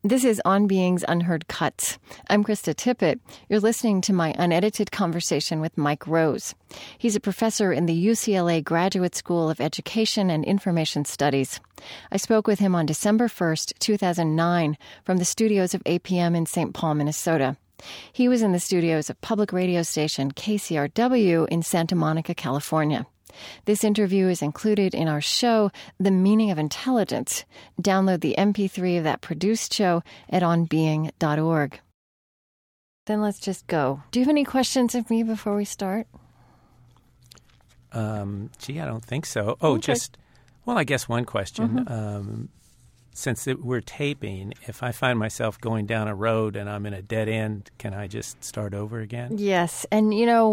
This is On Being's Unheard Cuts. I'm Krista Tippett. You're listening to my unedited conversation with Mike Rose. He's a professor in the UCLA Graduate School of Education and Information Studies. I spoke with him on December 1st, 2009, from the studios of APM in St. Paul, Minnesota. He was in the studios of public radio station KCRW in Santa Monica, California. This interview is included in our show, The Meaning of Intelligence. Download the MP3 of that produced show at onbeing.org. Then let's just go. Do you have any questions of me before we start? Gee, I don't think so. Oh, okay. I guess one question. Mm-hmm. Since we're taping, if I find myself going down a road and I'm in a dead end, can I just start over again? Yes. And,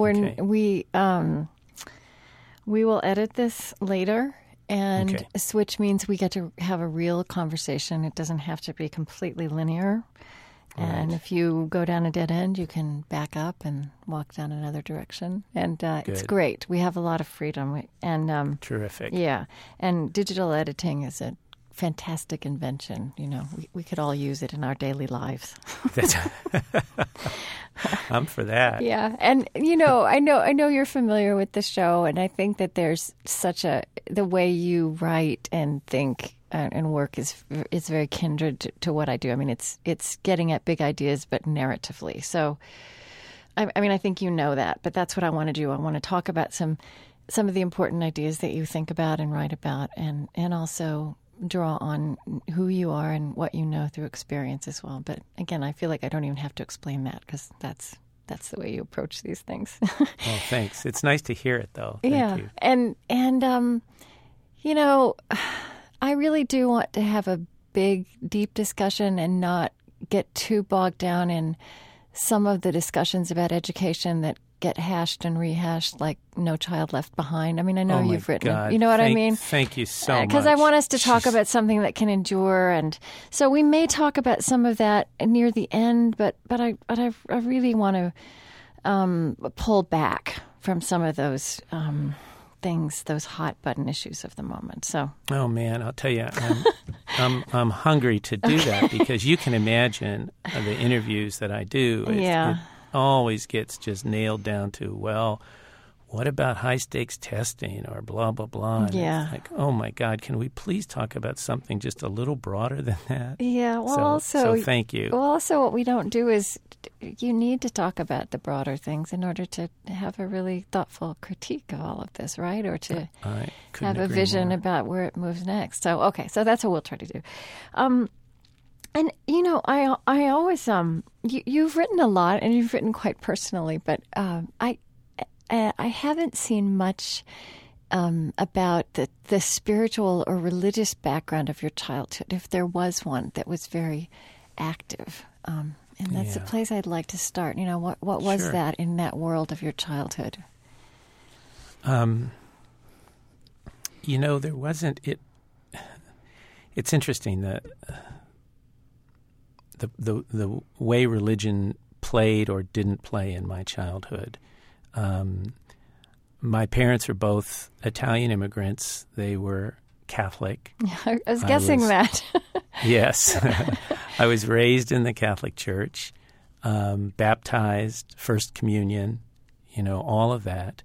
we will edit this later, and which means we get to have a real conversation. It doesn't have to be completely linear. Right. And if you go down a dead end, you can back up and walk down another direction. And it's great. We have a lot of freedom. And terrific. Yeah. And digital editing is a fantastic invention. We could all use it in our daily lives. I'm for that. Yeah. And, I know you're familiar with the show, and I think that there's the way you write and think and work is very kindred to what I do. I mean, it's getting at big ideas, but narratively. So, I think you know that, but that's what I want to do. I want to talk about some of the important ideas that you think about and write about, and also draw on who you are and what you know through experience as well. But again, I feel like I don't even have to explain that because that's the way you approach these things. Well, thanks. It's nice to hear it, though. Thank you. And I really do want to have a big, deep discussion and not get too bogged down in some of the discussions about education that get hashed and rehashed like No Child Left Behind. I mean, I know you've written it. You know what I mean? Thank you so much. Because I want us to talk about something that can endure. And so we may talk about some of that near the end, but I really want to pull back from some of those things, those hot button issues of the moment. So, oh man, I'll tell you, I'm hungry to do that because you can imagine the interviews that I do. It always gets just nailed down to, well, what about high-stakes testing or blah, blah, blah. And it's like, oh, my God, can we please talk about something just a little broader than that? Yeah, well, so thank you. Well, also what we don't do is you need to talk about the broader things in order to have a really thoughtful critique of all of this, right? Or to have a vision about where it moves next. So, so that's what we'll try to do. And, I always, you've written a lot and you've written quite personally, but I haven't seen much about the spiritual or religious background of your childhood, if there was one that was very active. And that's the place I'd like to start. What was that in that world of your childhood? There wasn't it. It's interesting that the way religion played or didn't play in my childhood. My parents are both Italian immigrants. They were Catholic. I was guessing that. Yes. I was raised in the Catholic Church, baptized, First Communion, all of that.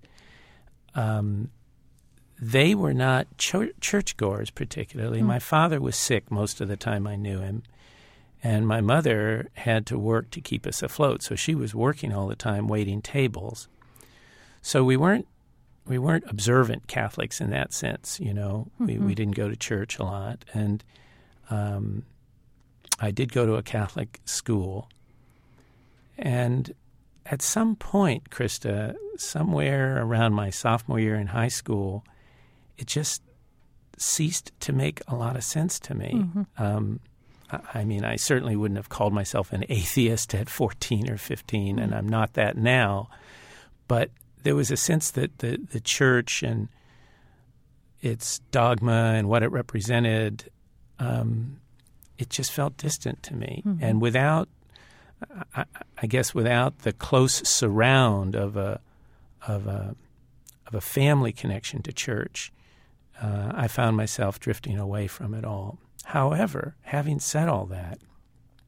They were not churchgoers particularly. My father was sick most of the time I knew him. And my mother had to work to keep us afloat, so she was working all the time, waiting tables. So we weren't observant Catholics in that sense, Mm-hmm. We didn't go to church a lot, and I did go to a Catholic school. And at some point, Krista, somewhere around my sophomore year in high school, it just ceased to make a lot of sense to me. Mm-hmm. I certainly wouldn't have called myself an atheist at 14 or 15, and I'm not that now. But there was a sense that the church and its dogma and what it represented, it just felt distant to me. Mm-hmm. And without the close surround of a family connection to church, I found myself drifting away from it all. However, having said all that,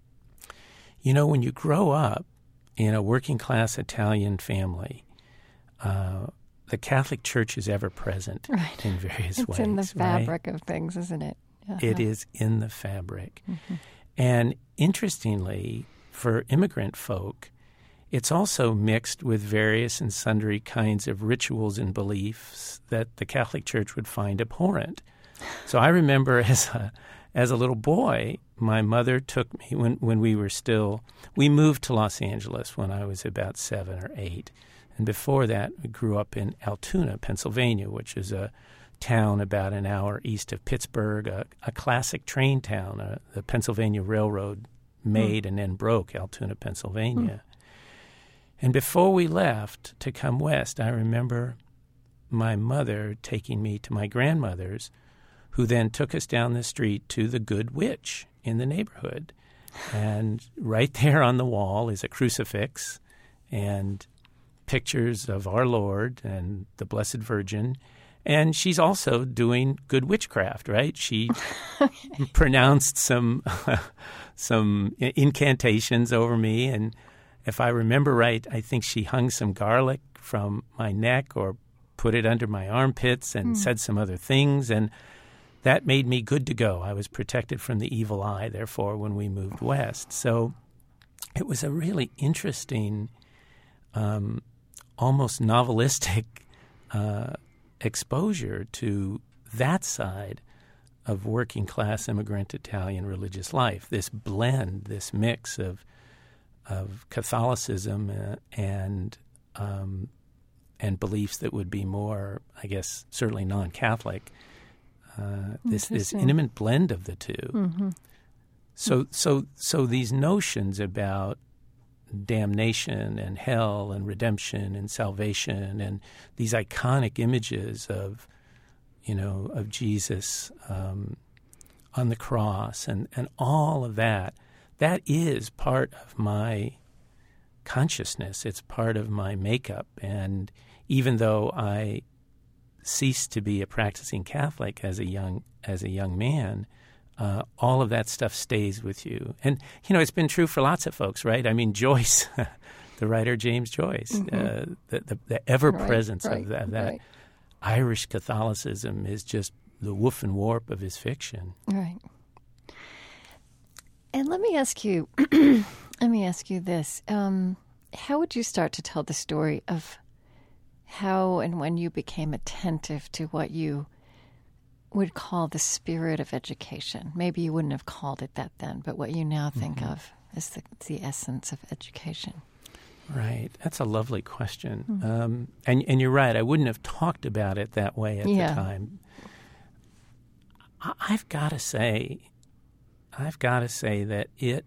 when you grow up in a working-class Italian family, the Catholic Church is ever present in various ways. It's in the fabric of things, isn't it? Uh-huh. It is in the fabric. Mm-hmm. And interestingly, for immigrant folk, it's also mixed with various and sundry kinds of rituals and beliefs that the Catholic Church would find abhorrent. So I remember as a little boy, my mother took me when we moved to Los Angeles when I was about 7 or 8. And before that, we grew up in Altoona, Pennsylvania, which is a town about an hour east of Pittsburgh, a classic train town. The Pennsylvania Railroad made and then broke Altoona, Pennsylvania. And before we left to come west, I remember my mother taking me to my grandmother's, who then took us down the street to the Good Witch in the neighborhood. And right there on the wall is a crucifix and pictures of our Lord and the Blessed Virgin. And she's also doing good witchcraft, right? She pronounced some incantations over me. And if I remember right, I think she hung some garlic from my neck or put it under my armpits and said some other things. And that made me good to go. I was protected from the evil eye, therefore, when we moved west. So it was a really interesting, almost novelistic exposure to that side of working-class immigrant Italian religious life, this blend, this mix of Catholicism and beliefs that would be more, I guess, certainly non-Catholic. This intimate blend of the two. Mm-hmm. So these notions about damnation and hell and redemption and salvation and these iconic images of Jesus on the cross and all of that is part of my consciousness. It's part of my makeup. And even though I ceased to be a practicing Catholic as a young man, all of that stuff stays with you. And, it's been true for lots of folks, right? I mean, Joyce, the writer James Joyce, the ever-presence of that Irish Catholicism is just the woof and warp of his fiction. Right. And let me ask you this. How would you start to tell the story of how and when you became attentive to what you would call the spirit of education? Maybe you wouldn't have called it that then, but what you now think of as the essence of education. Right. That's a lovely question. And you're right. I wouldn't have talked about it that way at the time. I've got to say that it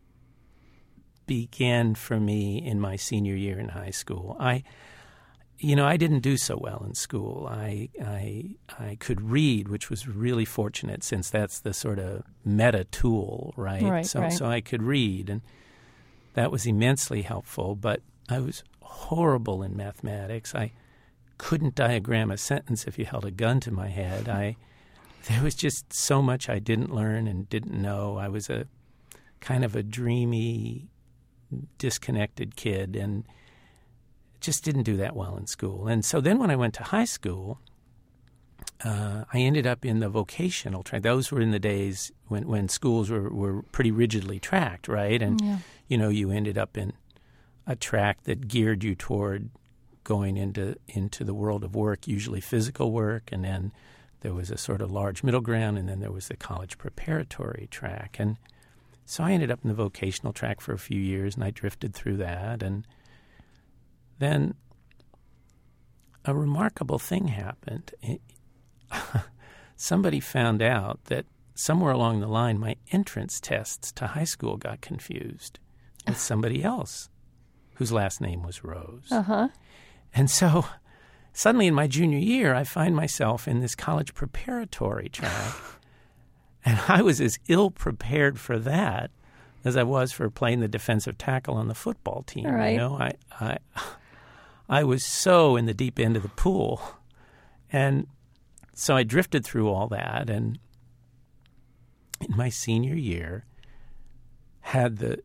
began for me in my senior year in high school. I didn't do so well in school. I could read, which was really fortunate since that's the sort of meta tool, right? So I could read, and that was immensely helpful. But I was horrible in mathematics. I couldn't diagram a sentence if you held a gun to my head. There was just so much I didn't learn and didn't know. I was a kind of a dreamy, disconnected kid, and just didn't do that well in school. And so then when I went to high school, I ended up in the vocational track. Those were in the days when schools were pretty rigidly tracked, right? And, you ended up in a track that geared you toward going into the world of work, usually physical work, and then there was a sort of large middle ground, and then there was the college preparatory track. And so I ended up in the vocational track for a few years, and I drifted through that. And then a remarkable thing happened. Somebody found out that somewhere along the line my entrance tests to high school got confused with somebody else whose last name was Rose. Uh-huh. And so suddenly in my junior year, I find myself in this college preparatory track, and I was as ill prepared for that as I was for playing the defensive tackle on the football team. Right. I was so in the deep end of the pool. And so I drifted through all that, and in my senior year had the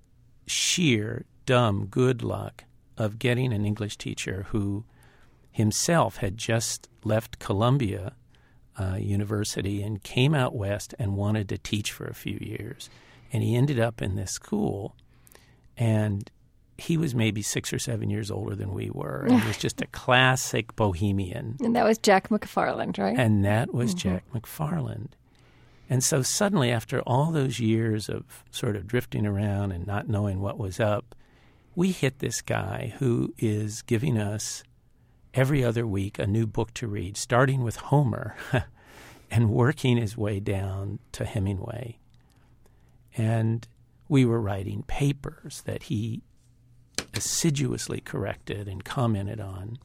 sheer, dumb good luck of getting an English teacher who himself had just left Columbia University and came out west and wanted to teach for a few years. And he ended up in this school, and he was maybe 6 or 7 years older than we were. And he was just a classic bohemian. And that was Jack McFarland, right? And that was Jack McFarland. And so suddenly, after all those years of sort of drifting around and not knowing what was up, we hit this guy who is giving us every other week a new book to read, starting with Homer and working his way down to Hemingway. And we were writing papers that he assiduously corrected and commented on.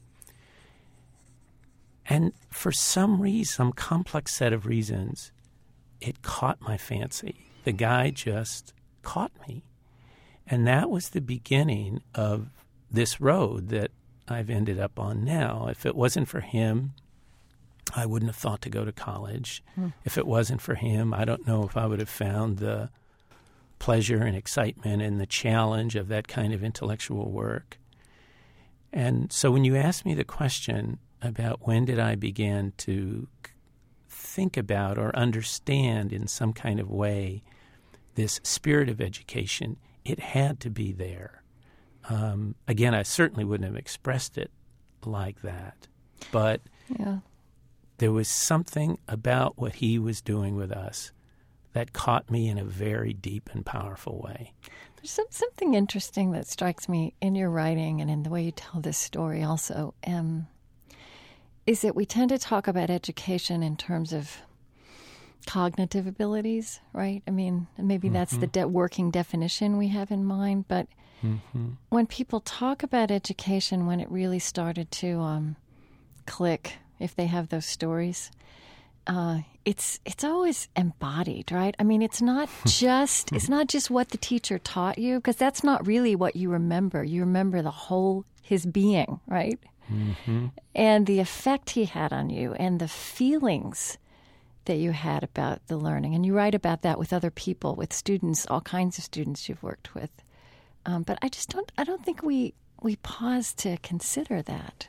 And for some reason, some complex set of reasons, it caught my fancy. The guy just caught me. And that was the beginning of this road that I've ended up on now. If it wasn't for him, I wouldn't have thought to go to college. If it wasn't for him, I don't know if I would have found the pleasure and excitement and the challenge of that kind of intellectual work. And so when you ask me the question about when did I begin to think about or understand in some kind of way this spirit of education, it had to be there. Again, I certainly wouldn't have expressed it like that. But there was something about what he was doing with us that caught me in a very deep and powerful way. There's something interesting that strikes me in your writing and in the way you tell this story also, is that we tend to talk about education in terms of cognitive abilities, right? I mean, maybe that's the working definition we have in mind, but when people talk about education, when it really started to click, if they have those stories, it's always embodied, right? I mean, it's not just what the teacher taught you, because that's not really what you remember. You remember the whole his being, right? And the effect he had on you, and the feelings that you had about the learning. And you write about that with other people, with students, all kinds of students you've worked with. But I don't think we pause to consider that.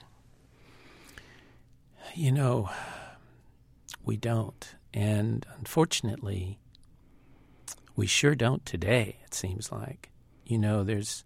You know, we don't. And unfortunately, we sure don't today, it seems like. You know, there's,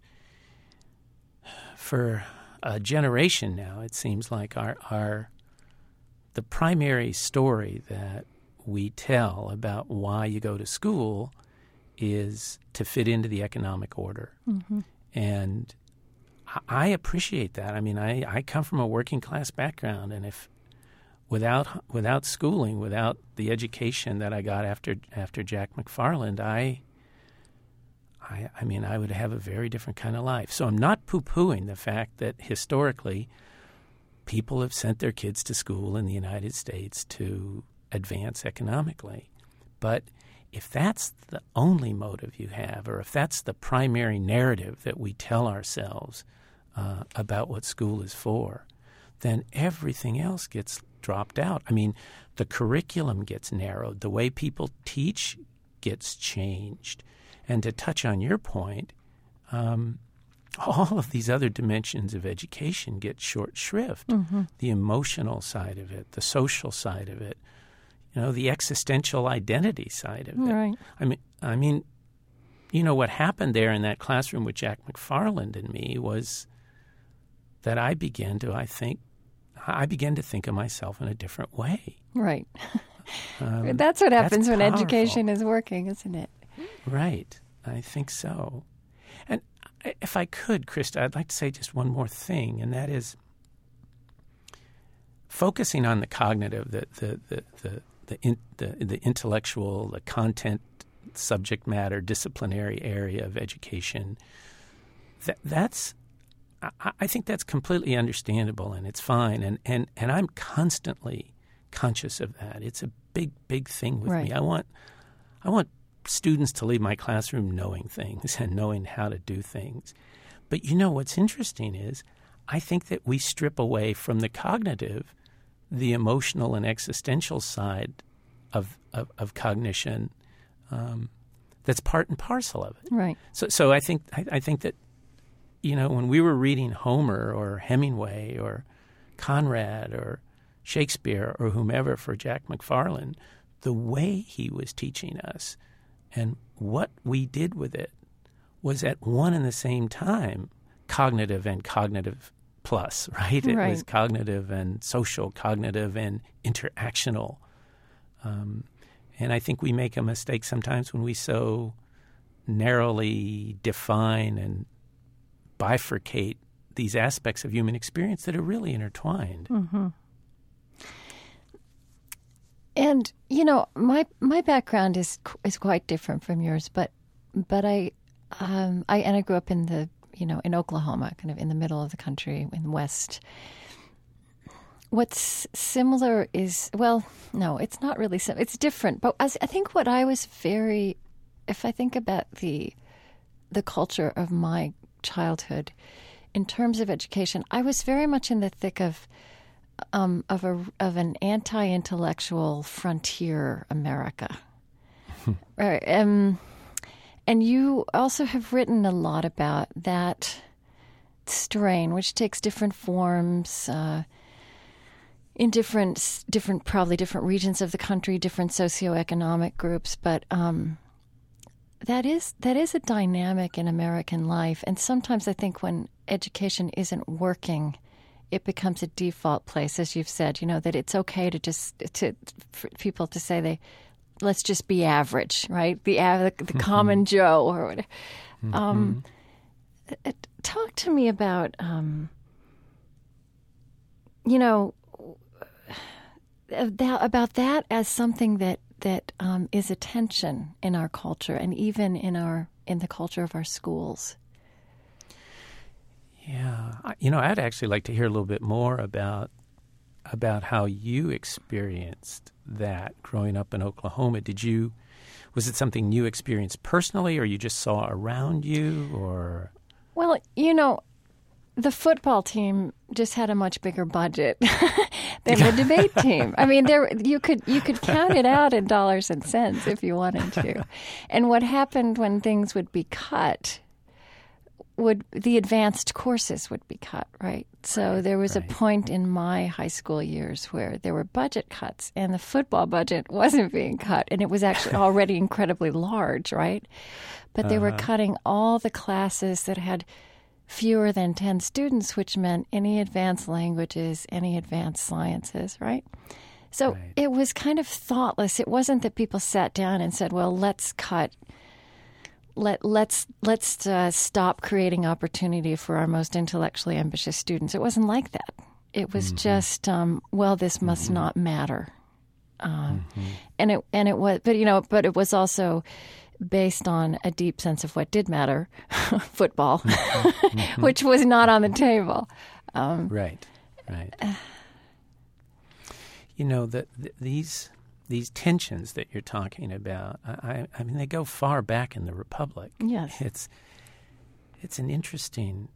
for a generation now, it seems like the primary story that we tell about why you go to school is to fit into the economic order. And I appreciate that. I mean, I come from a working class background, and if without schooling, without the education that I got after Jack McFarland, I mean, I would have a very different kind of life. So I'm not poo-pooing the fact that historically people have sent their kids to school in the United States to advance economically. But if that's the only motive you have, or if that's the primary narrative that we tell ourselves about what school is for, then everything else gets dropped out. I mean, the curriculum gets narrowed. The way people teach gets changed. And to touch on your point, all of these other dimensions of education get short shrift. The emotional side of it, the social side of it, you know, the existential identity side of it. Right. I mean, you know, what happened there in that classroom with Jack McFarland and me was that I began to think of myself in a different way. Right. That's what happens when education is working, isn't it? Right. I think so. And if I could, Krista, I'd like to say just one more thing, and that is focusing on the cognitive, the intellectual, the content, subject matter, disciplinary area of education. I think that's completely understandable, and it's fine, and I'm constantly conscious of that. It's a big thing with me. I want students to leave my classroom knowing things and knowing how to do things. But you know what's interesting is I think that we strip away from the cognitive the emotional and existential side of cognition that's part and parcel of it. Right. So I think that, when we were reading Homer or Hemingway or Conrad or Shakespeare or whomever for Jack McFarland, the way he was teaching us and what we did with it was at one and the same time cognitive and cognitive plus, right? It was cognitive and social, cognitive and interactional. And I think we make a mistake sometimes when we so narrowly define and bifurcate these aspects of human experience that are really intertwined. Mm-hmm. And my background is quite different from yours, but I grew up in in Oklahoma, kind of in the middle of the country, in the West. What's similar is, no, it's not really similar. It's different. But I think what I was if I think about the culture of my childhood, in terms of education, I was very much in the thick of an anti-intellectual frontier America. And you also have written a lot about that strain, which takes different forms in different regions of the country, different socioeconomic groups. But that is a dynamic in American life. And sometimes I think when education isn't working, it becomes a default place, as you've said. That it's okay for people to say let's just be average, right? The common Joe or whatever. Mm-hmm. Talk to me about, about that as something that is a tension in our culture and even in the culture of our schools. Yeah, I'd actually like to hear a little bit more about how you experienced that growing up in Oklahoma. Was it something you experienced personally, or you just saw around you, or? Well, the football team just had a much bigger budget than the debate team. I mean, you could count it out in dollars and cents if you wanted to. And what happened when things would be cut? The advanced courses would be cut, right? So there was a point in my high school years where there were budget cuts, and the football budget wasn't being cut, and it was actually already incredibly large, right? But they were cutting all the classes that had fewer than 10 students, which meant any advanced languages, any advanced sciences, right? So it was kind of thoughtless. It wasn't that people sat down and said, well, let's cut. Let's stop creating opportunity for our most intellectually ambitious students. It wasn't like that. It was just, this must not matter, and it was, but it was also based on a deep sense of what did matter, football, which was not on the table. Right. These tensions that you're talking about, I mean, they go far back in the Republic. Yes, it's an interesting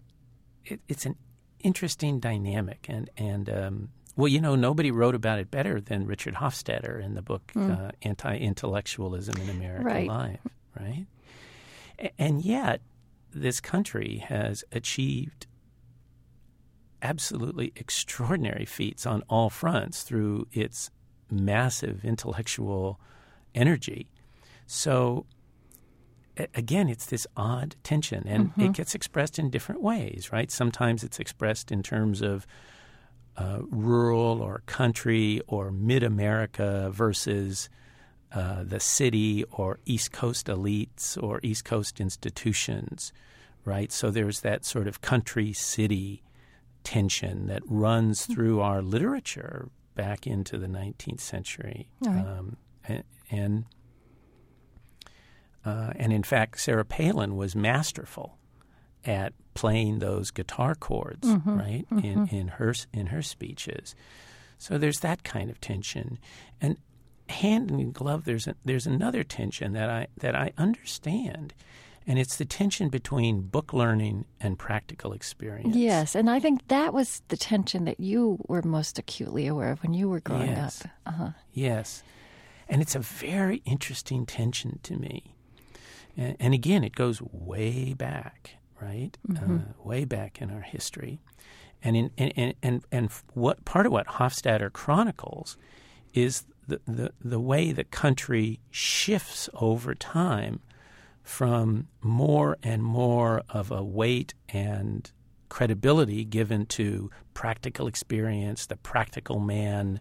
dynamic, and nobody wrote about it better than Richard Hofstadter in the book Anti-Intellectualism in American Life, right? And yet, this country has achieved absolutely extraordinary feats on all fronts through its massive intellectual energy. So, again, it's this odd tension, and it gets expressed in different ways, right? Sometimes it's expressed in terms of rural or country or mid-America versus the city or East Coast elites or East Coast institutions, right? So there's that sort of country-city tension that runs through our literature back into the 19th century. Right. And in fact, Sarah Palin was masterful at playing those guitar chords, right, in her speeches. So there's that kind of tension. And hand in glove, there's another tension that I understand. And it's the tension between book learning and practical experience. Yes, and I think that was the tension that you were most acutely aware of when you were growing up. Yes, and it's a very interesting tension to me. And again, it goes way back, right? Way back in our history. And what part of what Hofstadter chronicles is the way the country shifts over time from more and more of a weight and credibility given to practical experience, the practical man,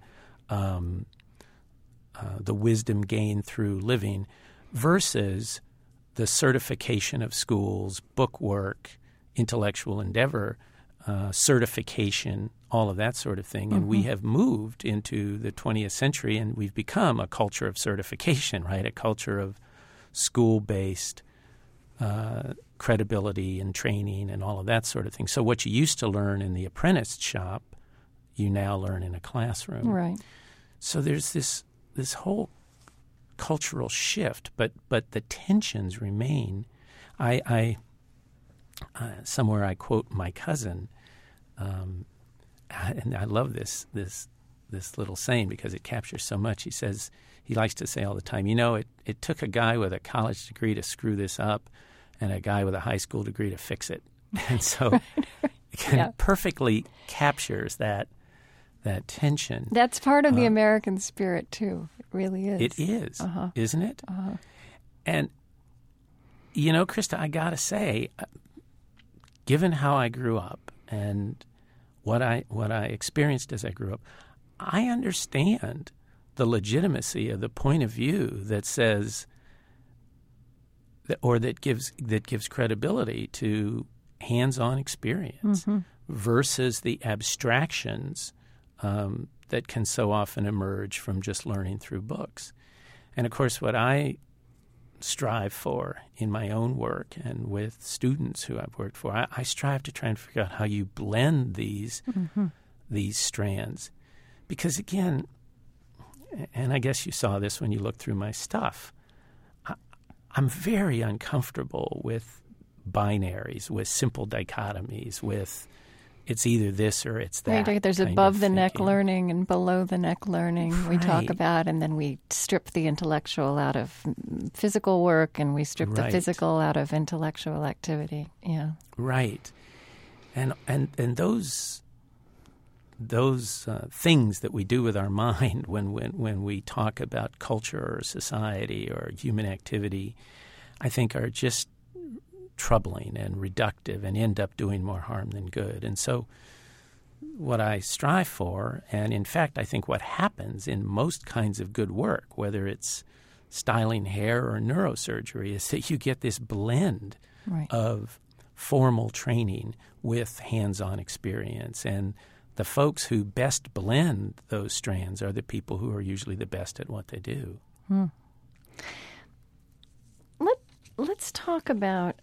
the wisdom gained through living, versus the certification of schools, book work, intellectual endeavor, certification, all of that sort of thing. And we have moved into the 20th century, and we've become a culture of certification, right? A culture of school-based credibility and training and all of that sort of thing. So what you used to learn in the apprentice shop, you now learn in a classroom. Right. So there's this whole cultural shift, but the tensions remain. I somewhere I quote my cousin, and I love this little saying because it captures so much. He says, he likes to say all the time, it took a guy with a college degree to screw this up and a guy with a high school degree to fix it. And so it perfectly captures that tension. That's part of the American spirit, too. It really is. It is, isn't it? And, Krista, I got to say, given how I grew up and what I experienced as I grew up, I understand the legitimacy of the point of view that says that gives credibility to hands-on experience versus the abstractions that can so often emerge from just learning through books. And of course, what I strive for in my own work and with students who I've worked for, I strive to try and figure out how you blend these strands. Because again, and I guess you saw this when you looked through my stuff, I'm very uncomfortable with binaries, with simple dichotomies, with it's either this or it's that. Right, there's above-the-neck learning and below-the-neck learning we talk about, and then we strip the intellectual out of physical work, and we strip the physical out of intellectual activity. Yeah, right, and those things that we do with our mind when we talk about culture or society or human activity, I think are just troubling and reductive and end up doing more harm than good. And so what I strive for, and in fact I think what happens in most kinds of good work, whether it's styling hair or neurosurgery, is that you get this blend of formal training with hands-on experience. And the folks who best blend those strands are the people who are usually the best at what they do. Let's talk about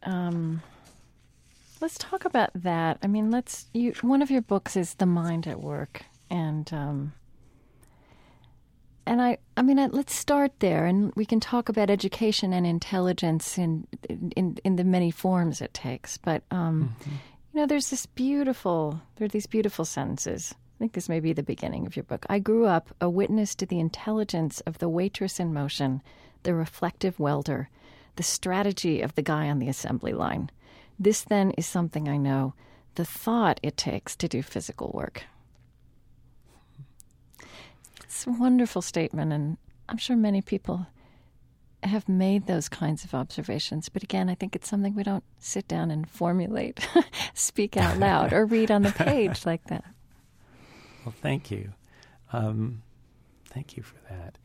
that. I mean, one of your books is The Mind at Work, and let's start there, and we can talk about education and intelligence in the many forms it takes. But there's these beautiful sentences. I think this may be the beginning of your book. I grew up a witness to the intelligence of the waitress in motion, the reflective welder, the strategy of the guy on the assembly line. This, then, is something I know, the thought it takes to do physical work. It's a wonderful statement, and I'm sure many people have made those kinds of observations. But again, I think it's something we don't sit down and formulate, speak out loud, or read on the page like that. Well, thank you. Thank you for that.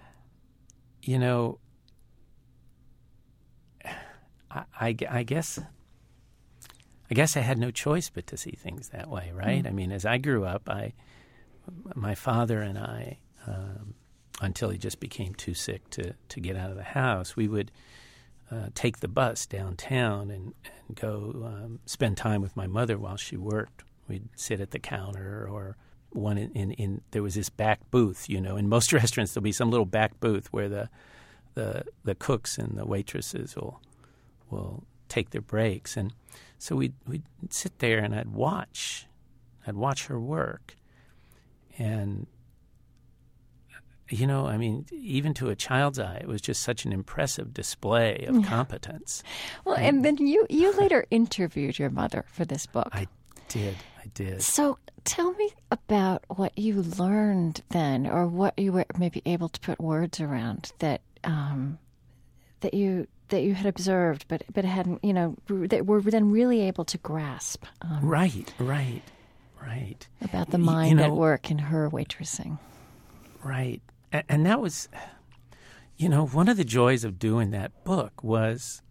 I guess I had no choice but to see things that way, right? I mean, as I grew up, my father and I, until he just became too sick to get out of the house, we would take the bus downtown and go spend time with my mother while she worked. We'd sit at the counter, or one in there was this back booth. In most restaurants there'll be some little back booth where the cooks and the waitresses will take their breaks, and so we'd sit there and I'd watch her work, and I mean, even to a child's eye, it was just such an impressive display of competence. Well, and then you later interviewed your mother for this book. I did. So tell me about what you learned then, or what you were maybe able to put words around that you had observed, but hadn't, that were then really able to grasp. Right. About the mind at work in her waitressing. Right. And that was, one of the joys of doing that book was,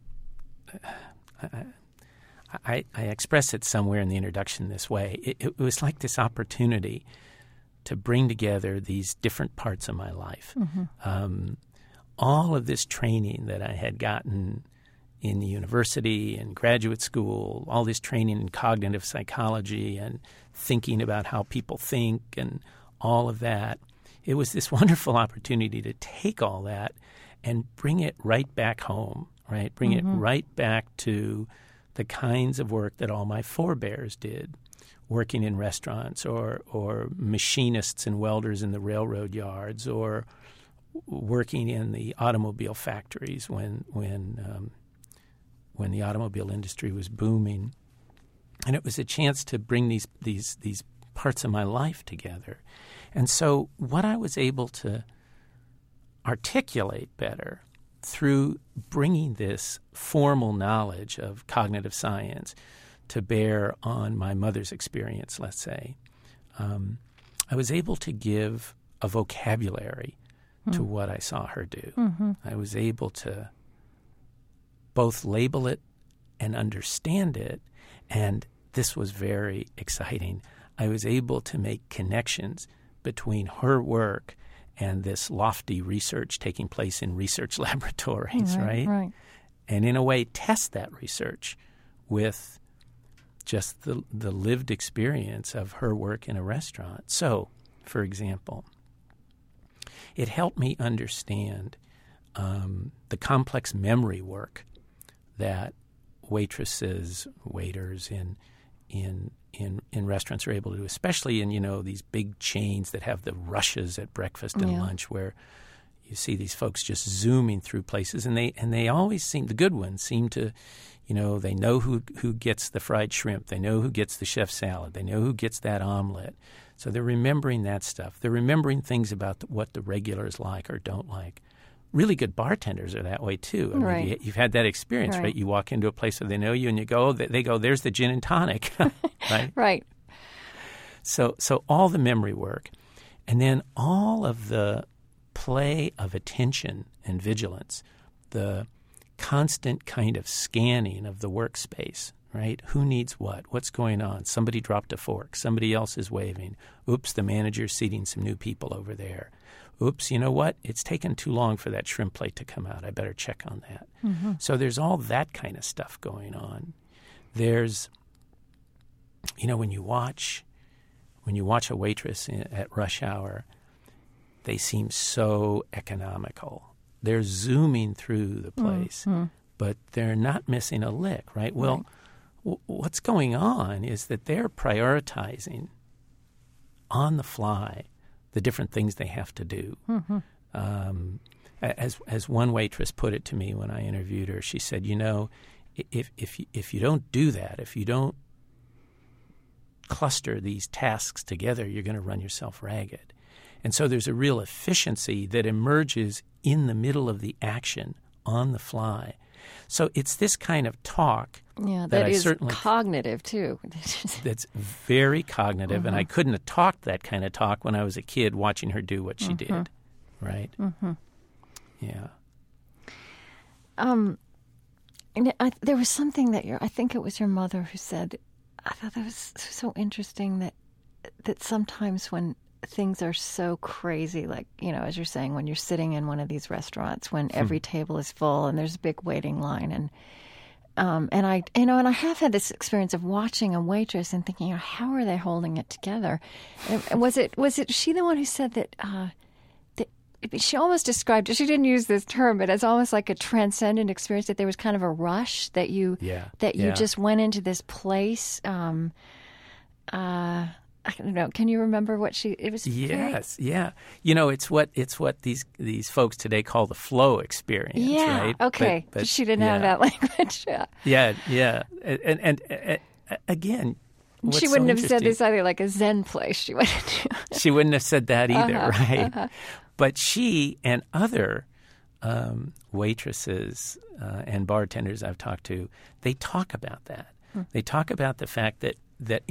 I expressed it somewhere in the introduction this way. It was like this opportunity to bring together these different parts of my life. Mm-hmm. All of this training that I had gotten in the university and graduate school, all this training in cognitive psychology and thinking about how people think and all of that. It was this wonderful opportunity to take all that and bring it right back home, right? Bring it right back to the kinds of work that all my forebears did, working in restaurants or machinists and welders in the railroad yards or working in the automobile factories when the automobile industry was booming. And it was a chance to bring these parts of my life together. And so what I was able to articulate better through bringing this formal knowledge of cognitive science to bear on my mother's experience, let's say, I was able to give a vocabulary to what I saw her do. Mm-hmm. I was able to both label it and understand it, and this was very exciting. I was able to make connections between her work and this lofty research taking place in research laboratories, right? And in a way test that research with just the lived experience of her work in a restaurant. So, for example, it helped me understand the complex memory work that waitresses, waiters in restaurants are able to do, especially in these big chains that have the rushes at breakfast and lunch, where you see these folks just zooming through places, and they always seem, the good ones seem to, they know who gets the fried shrimp, they know who gets the chef salad, they know who gets that omelet. So they're remembering that stuff. They're remembering things about what the regulars like or don't like. Really good bartenders are that way too. I mean, you've had that experience, right? You walk into a place where they know you, and you go, they go, there's the gin and tonic, right? Right. So all the memory work, and then all of the play of attention and vigilance, the constant kind of scanning of the workspace, right? Who needs what? What's going on? Somebody dropped a fork. Somebody else is waving. Oops, the manager's seating some new people over there. Oops, you know what? It's taken too long for that shrimp plate to come out. I better check on that. Mm-hmm. So there's all that kind of stuff going on. There's, when you watch a waitress at rush hour, they seem so economical. They're zooming through the place, but they're not missing a lick, right? Well, what's going on is that they're prioritizing on the fly the different things they have to do. Mm-hmm. As one waitress put it to me when I interviewed her, she said, if you don't do that, if you don't cluster these tasks together, you're going to run yourself ragged. And so there's a real efficiency that emerges in the middle of the action on the fly. So it's this kind of talk that is cognitive too. That's very cognitive, and I couldn't have talked that kind of talk when I was a kid watching her do what she did, right? Mm-hmm. Yeah. There was something that I think it was your mother who said, I thought that was so interesting that sometimes when things are so crazy, like, as you're saying, when you're sitting in one of these restaurants, when every table is full and there's a big waiting line, and I have had this experience of watching a waitress and thinking, how are they holding it together? And was it she the one who said that she almost described it, she didn't use this term, but as almost like a transcendent experience, that there was kind of a rush that you just went into this place. I don't know. Can you remember what it was? Yes, yeah. It's what these folks today call the flow experience, yeah, right? Okay. But she didn't have that language. Yeah. And again, what's she wouldn't so have said this either, like a Zen place. She wouldn't have said that either, right? But she and other waitresses and bartenders I've talked to, they talk about that. They talk about the fact that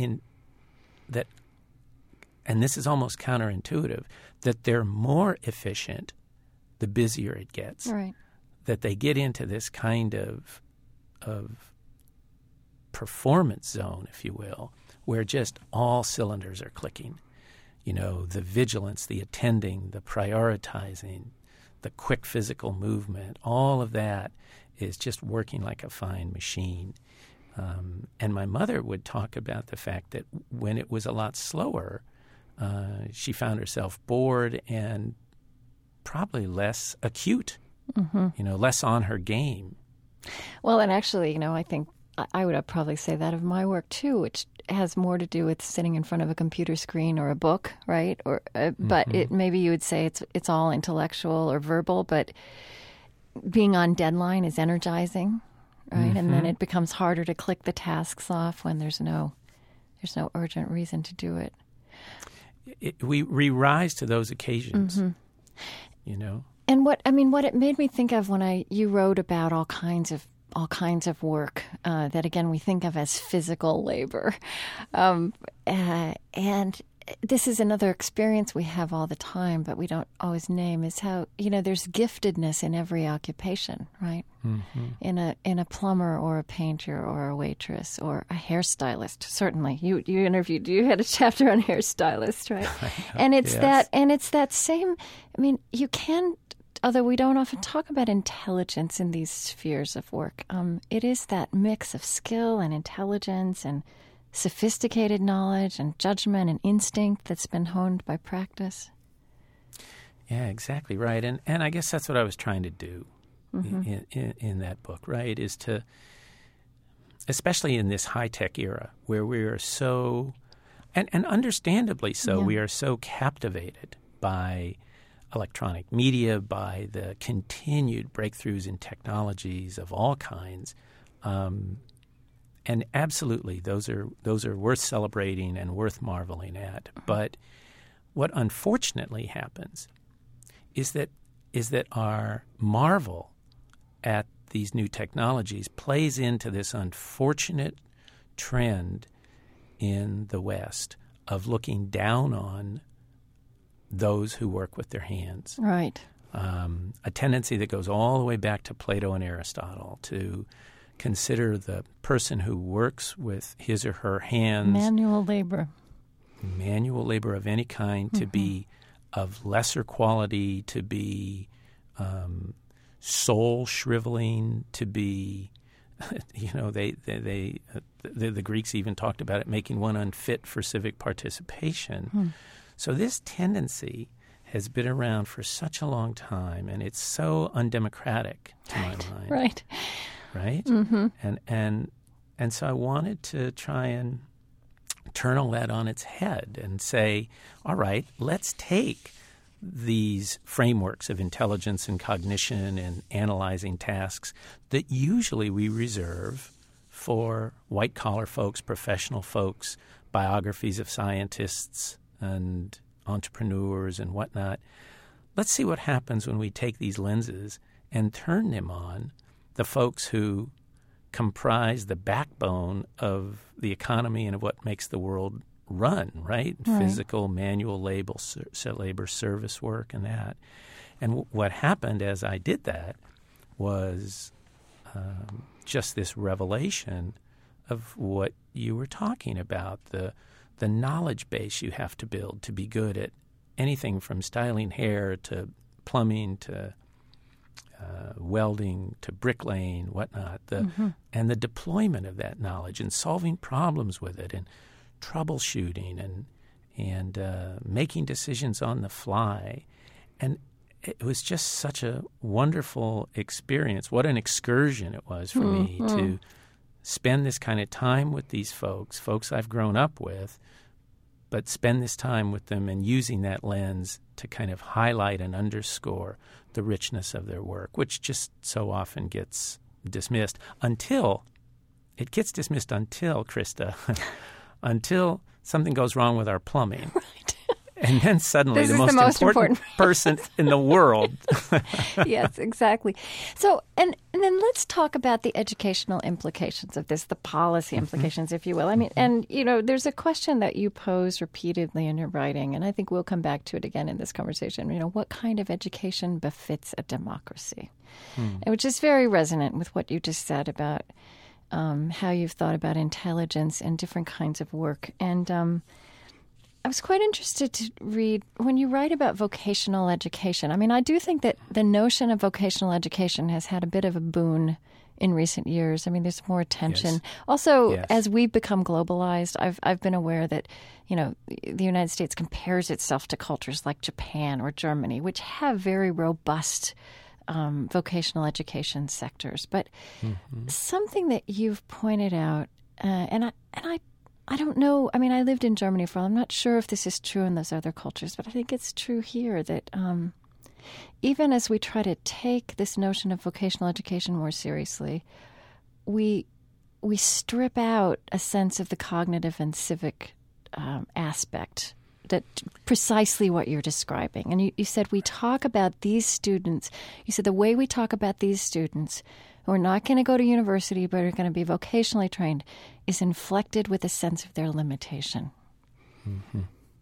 and this is almost counterintuitive, that they're more efficient the busier it gets. Right. That they get into this kind of performance zone, if you will, where just all cylinders are clicking. The vigilance, the attending, the prioritizing, the quick physical movement, all of that is just working like a fine machine. And my mother would talk about the fact that when it was a lot slower, she found herself bored and probably less acute, less on her game. Well, and actually, I think I would probably say that of my work too, which has more to do with sitting in front of a computer screen or a book, right? Or, but maybe you would say it's all intellectual or verbal, but being on deadline is energizing, right? And then it becomes harder to click the tasks off when there's no urgent reason to do it. We rise to those occasions, And what it made me think of when you wrote about all kinds of work that again we think of as physical labor, and this is another experience we have all the time, but we don't always name, is how there's giftedness in every occupation, right? In a plumber or a painter or a waitress or a hairstylist. Certainly, you had a chapter on hairstylists, right? And it's that same. You can. Although we don't often talk about intelligence in these spheres of work, it is that mix of skill and intelligence and sophisticated knowledge and judgment and instinct that's been honed by practice. Yeah, exactly right. And I guess that's what I was trying to do in that book, right, is to, especially in this high-tech era where we are so, and understandably so, we are so captivated by electronic media, by the continued breakthroughs in technologies of all kinds, and absolutely those are worth celebrating and worth marveling at. But what unfortunately happens is that our marvel at these new technologies plays into this unfortunate trend in the West of looking down on those who work with their hands. Right. A tendency that goes all the way back to Plato and Aristotle to consider the person who works with his or her hands. Manual labor of any kind to be of lesser quality, to be soul shriveling, to be, the Greeks even talked about it making one unfit for civic participation. So this tendency has been around for such a long time, and it's so undemocratic to my mind. Right. And so I wanted to try and turn all that on its head and say, all right, let's take these frameworks of intelligence and cognition and analyzing tasks that usually we reserve for white-collar folks, professional folks, biographies of scientists and entrepreneurs and whatnot. Let's see what happens when we take these lenses and turn them on the folks who comprise the backbone of the economy and of what makes the world run, right? Physical, manual labor, service work, and that. And what happened as I did that was just this revelation of what you were talking about, the knowledge base you have to build to be good at anything from styling hair to plumbing to welding to bricklaying, whatnot, and the deployment of that knowledge and solving problems with it and troubleshooting and making decisions on the fly. And it was just such a wonderful experience. What an excursion it was for me to spend this kind of time with these folks I've grown up with, but spend this time with them and using that lens to kind of highlight and underscore the richness of their work, which just so often gets dismissed until Krista, until something goes wrong with our plumbing. Right. And then suddenly the most important person in the world. Yes, exactly. So, and then let's talk about the educational implications of this, the policy implications, if you will. I mean, and, there's a question that you pose repeatedly in your writing, and I think we'll come back to it again in this conversation. What kind of education befits a democracy? Which is very resonant with what you just said about how you've thought about intelligence and different kinds of work. And I was quite interested to read when you write about vocational education. I mean, I do think that the notion of vocational education has had a bit of a boon in recent years. I mean, there's more attention. Yes. Also, Yes. as we've become globalized, I've been aware that, the United States compares itself to cultures like Japan or Germany, which have very robust vocational education sectors. But something that you've pointed out, and I don't know. I mean, I lived in Germany for a while. I'm not sure if this is true in those other cultures, but I think it's true here that even as we try to take this notion of vocational education more seriously, we strip out a sense of the cognitive and civic aspect, that precisely what you're describing. And you said we talk about these students. You said the way we talk about these students who are not going to go to university but are going to be vocationally trained is inflected with a sense of their limitation. Mm-hmm.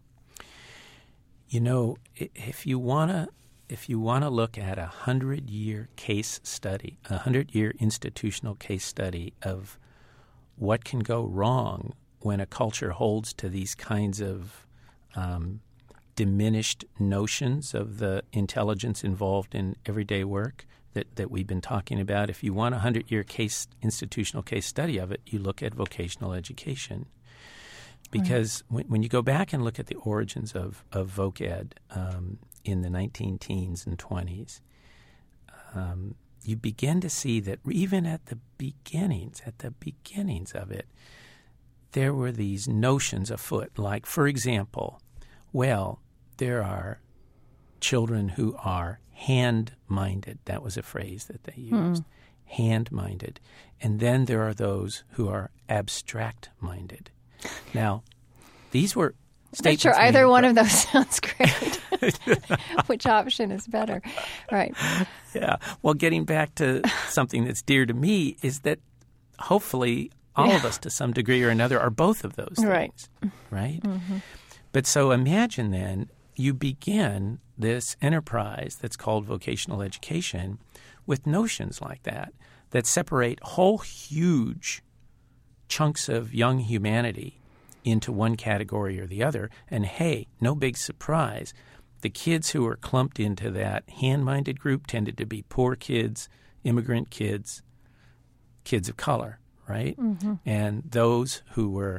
If you want to look at 100-year case study, 100-year institutional case study of what can go wrong when a culture holds to these kinds of diminished notions of the intelligence involved in everyday work that we've been talking about. If you want a 100-year institutional case study of it, you look at vocational education. Because when you go back and look at the origins of voc ed in the 19-teens and 20s, you begin to see that even at the beginnings of it, there were these notions afoot. Like, for example, there are children who are hand-minded. That was a phrase that they used. Hand-minded. And then there are those who are abstract-minded. Now, these were statements. I'm not sure either one of those sounds great. Which option is better? Right. Yeah. Well, getting back to something that's dear to me is that hopefully all of us to some degree or another are both of those things. Right? Mm-hmm. But so imagine then you begin this enterprise that's called vocational education with notions like that separate whole huge chunks of young humanity into one category or the other. And hey, no big surprise, the kids who were clumped into that hand-minded group tended to be poor kids, immigrant kids, kids of color, right? Mm-hmm. And those who were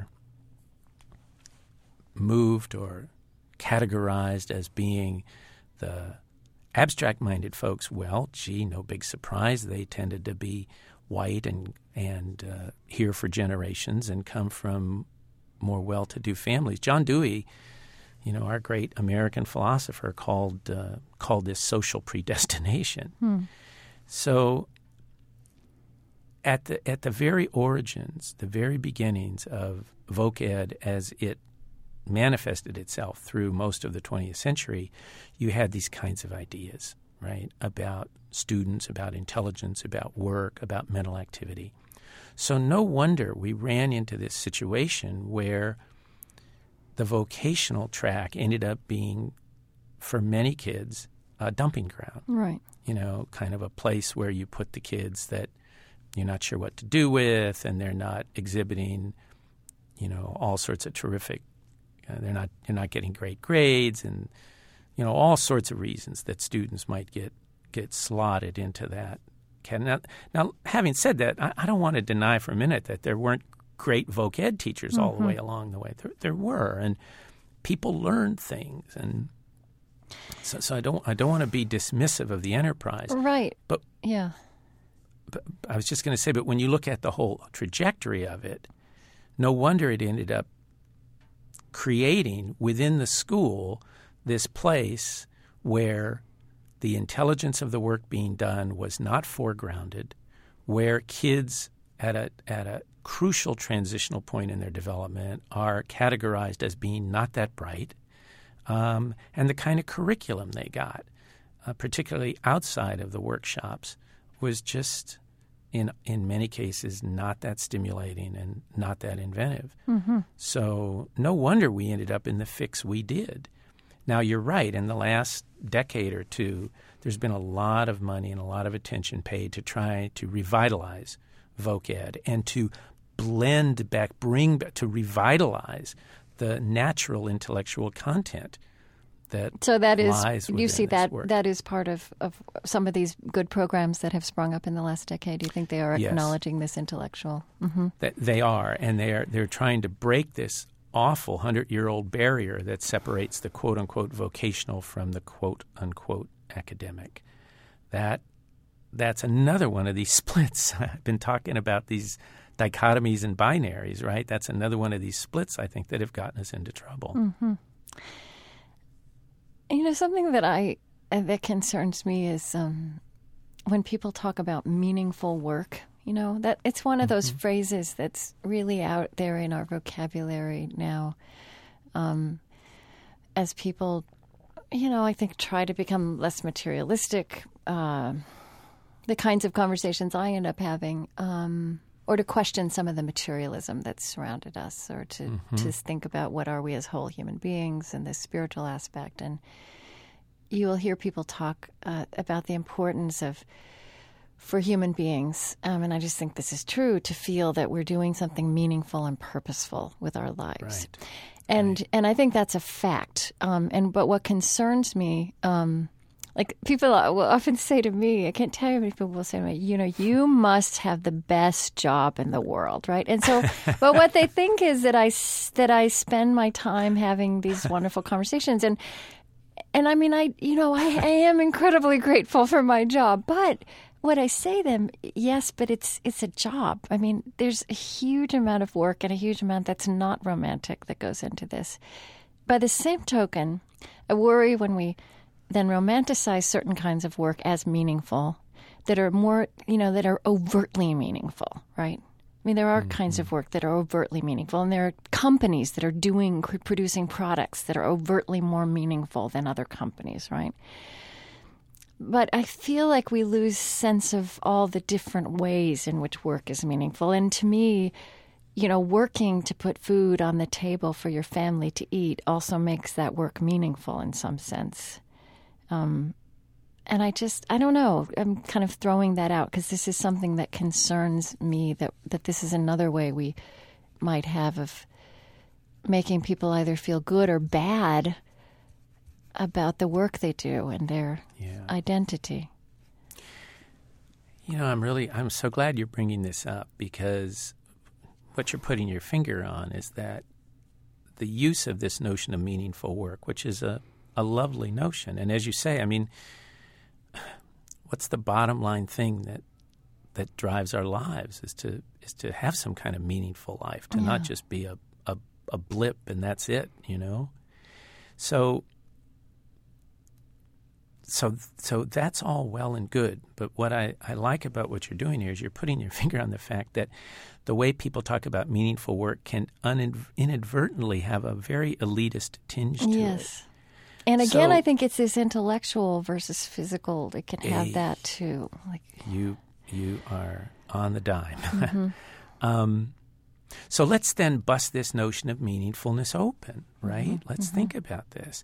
moved or categorized as being the abstract-minded folks, no big surprise, they tended to be white and here for generations and come from more well-to-do families. John Dewey, our great American philosopher, called this social predestination. So at the very origins, the very beginnings of voc ed as it manifested itself through most of the 20th century, you had these kinds of ideas, right, about students, about intelligence, about work, about mental activity. So no wonder we ran into this situation where the vocational track ended up being, for many kids, a dumping ground. Right. Kind of a place where you put the kids that you're not sure what to do with, and they're not exhibiting, all sorts of terrific. You're not getting great grades, and all sorts of reasons that students might get slotted into that. Now, having said that, I don't want to deny for a minute that there weren't great voc ed teachers all the way along the way. There were, and people learned things, and so I don't want to be dismissive of the enterprise. Right. But yeah. But I was just going to say, but when you look at the whole trajectory of it, no wonder it ended up creating within the school this place where the intelligence of the work being done was not foregrounded, where kids at a crucial transitional point in their development are categorized as being not that bright, and the kind of curriculum they got, particularly outside of the workshops, was just in many cases not that stimulating and not that inventive. Mm-hmm. So no wonder we ended up in the fix we did. Now, you're right. In the last decade or two, there's been a lot of money and a lot of attention paid to try to revitalize voc ed and to blend back, to revitalize the natural intellectual content that so that is, lies within you see this that work. That is part of some of these good programs that have sprung up in the last decade. Do you think they are acknowledging this intellectual? Mm-hmm. That they are, and they're trying to break this awful 100-year-old barrier that separates the quote-unquote vocational from the quote-unquote academic. That's another one of these splits. I've been talking about these dichotomies and binaries, right? That's another one of these splits, I think, that have gotten us into trouble. Mm-hmm. You know, something that concerns me is when people talk about meaningful work. You know, that it's one of those phrases that's really out there in our vocabulary now, as people, you know, I think try to become less materialistic. The kinds of conversations I end up having, or to question some of the materialism that's surrounded us, or to think about what are we as whole human beings and the spiritual aspect. And you will hear people talk about the importance of, for human beings, and I just think this is true, to feel that we're doing something meaningful and purposeful with our lives. Right. And I think that's a fact. But what concerns me, like people will often say to me, I can't tell you how many people will say to me, you know, you must have the best job in the world, right? And so, but what they think is that I spend my time having these wonderful conversations, and I mean, I am incredibly grateful for my job, but what I say to them, yes, but it's a job. I mean, there's a huge amount of work and a huge amount that's not romantic that goes into this. By the same token, I worry when we then romanticize certain kinds of work as meaningful that are more, you know, that are overtly meaningful, right? I mean, there are kinds of work that are overtly meaningful, and there are companies that are producing products that are overtly more meaningful than other companies, right? But I feel like we lose sense of all the different ways in which work is meaningful. And to me, you know, working to put food on the table for your family to eat also makes that work meaningful in some sense. And I don't know. I'm kind of throwing that out because this is something that concerns me, that this is another way we might have of making people either feel good or bad about the work they do and their identity. You know, I'm so glad you're bringing this up, because what you're putting your finger on is that the use of this notion of meaningful work, which is a lovely notion. And as you say, I mean, what's the bottom line thing that drives our lives is to have some kind of meaningful life, to not just be a blip and that's it, you know? So that's all well and good. But what I like about what you're doing here is you're putting your finger on the fact that the way people talk about meaningful work can inadvertently have a very elitist tinge to it. And again, I think it's this intellectual versus physical. It can have that too. Like you are on the dime. So let's then bust this notion of meaningfulness open, right? Let's think about this.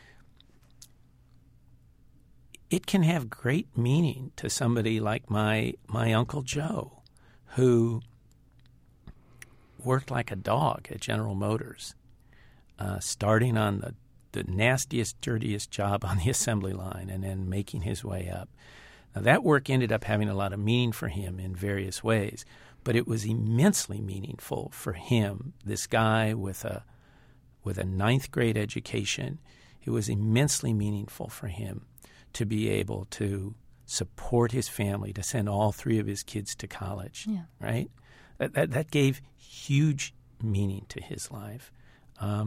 It can have great meaning to somebody like my Uncle Joe, who worked like a dog at General Motors, starting on the nastiest, dirtiest job on the assembly line and then making his way up. Now, that work ended up having a lot of meaning for him in various ways, but it was immensely meaningful for him, this guy with a ninth grade education. It was immensely meaningful for him to be able to support his family, to send all three of his kids to college, right? That gave huge meaning to his life.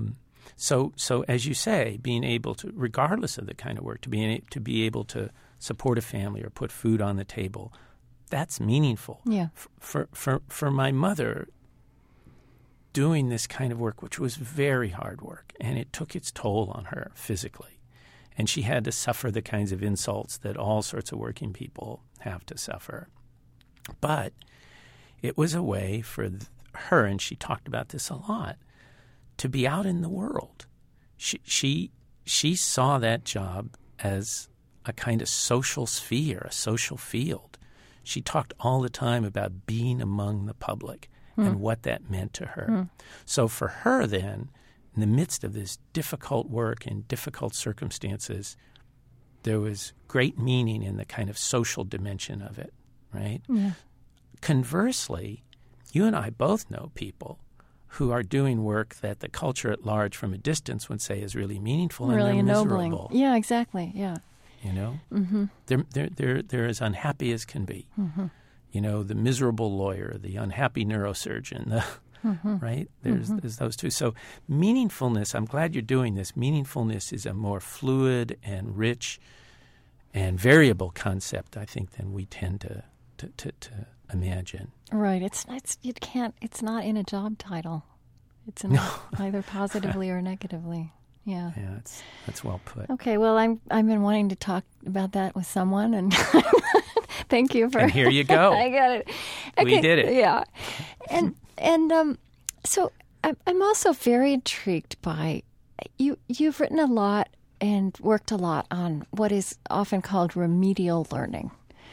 So as you say, being able to, regardless of the kind of work, to be able to support a family or put food on the table, that's meaningful. Yeah. For my mother, doing this kind of work, which was very hard work, and it took its toll on her physically, and she had to suffer the kinds of insults that all sorts of working people have to suffer. But it was a way for her, and she talked about this a lot, to be out in the world. She saw that job as a kind of social sphere, a social field. She talked all the time about being among the public and what that meant to her. So for her then, in the midst of this difficult work and difficult circumstances, there was great meaning in the kind of social dimension of it, right? Yeah. Conversely, you and I both know people who are doing work that the culture at large from a distance would say is really meaningful really and they're ennobling. Miserable. Yeah, exactly, yeah. You know? They're as unhappy as can be. You know, the miserable lawyer, the unhappy neurosurgeon, right? There's those two. So meaningfulness, I'm glad you're doing this. Meaningfulness is a more fluid and rich and variable concept, I think, than we tend to imagine. Right. It's not in a job title. It's in either positively or negatively. Yeah. Yeah, that's well put. Okay, well, I've been wanting to talk about that with someone, and thank you for. And here you go. I got it. Okay, we did it. Yeah, and so I'm also very intrigued by you've written a lot and worked a lot on what is often called remedial learning.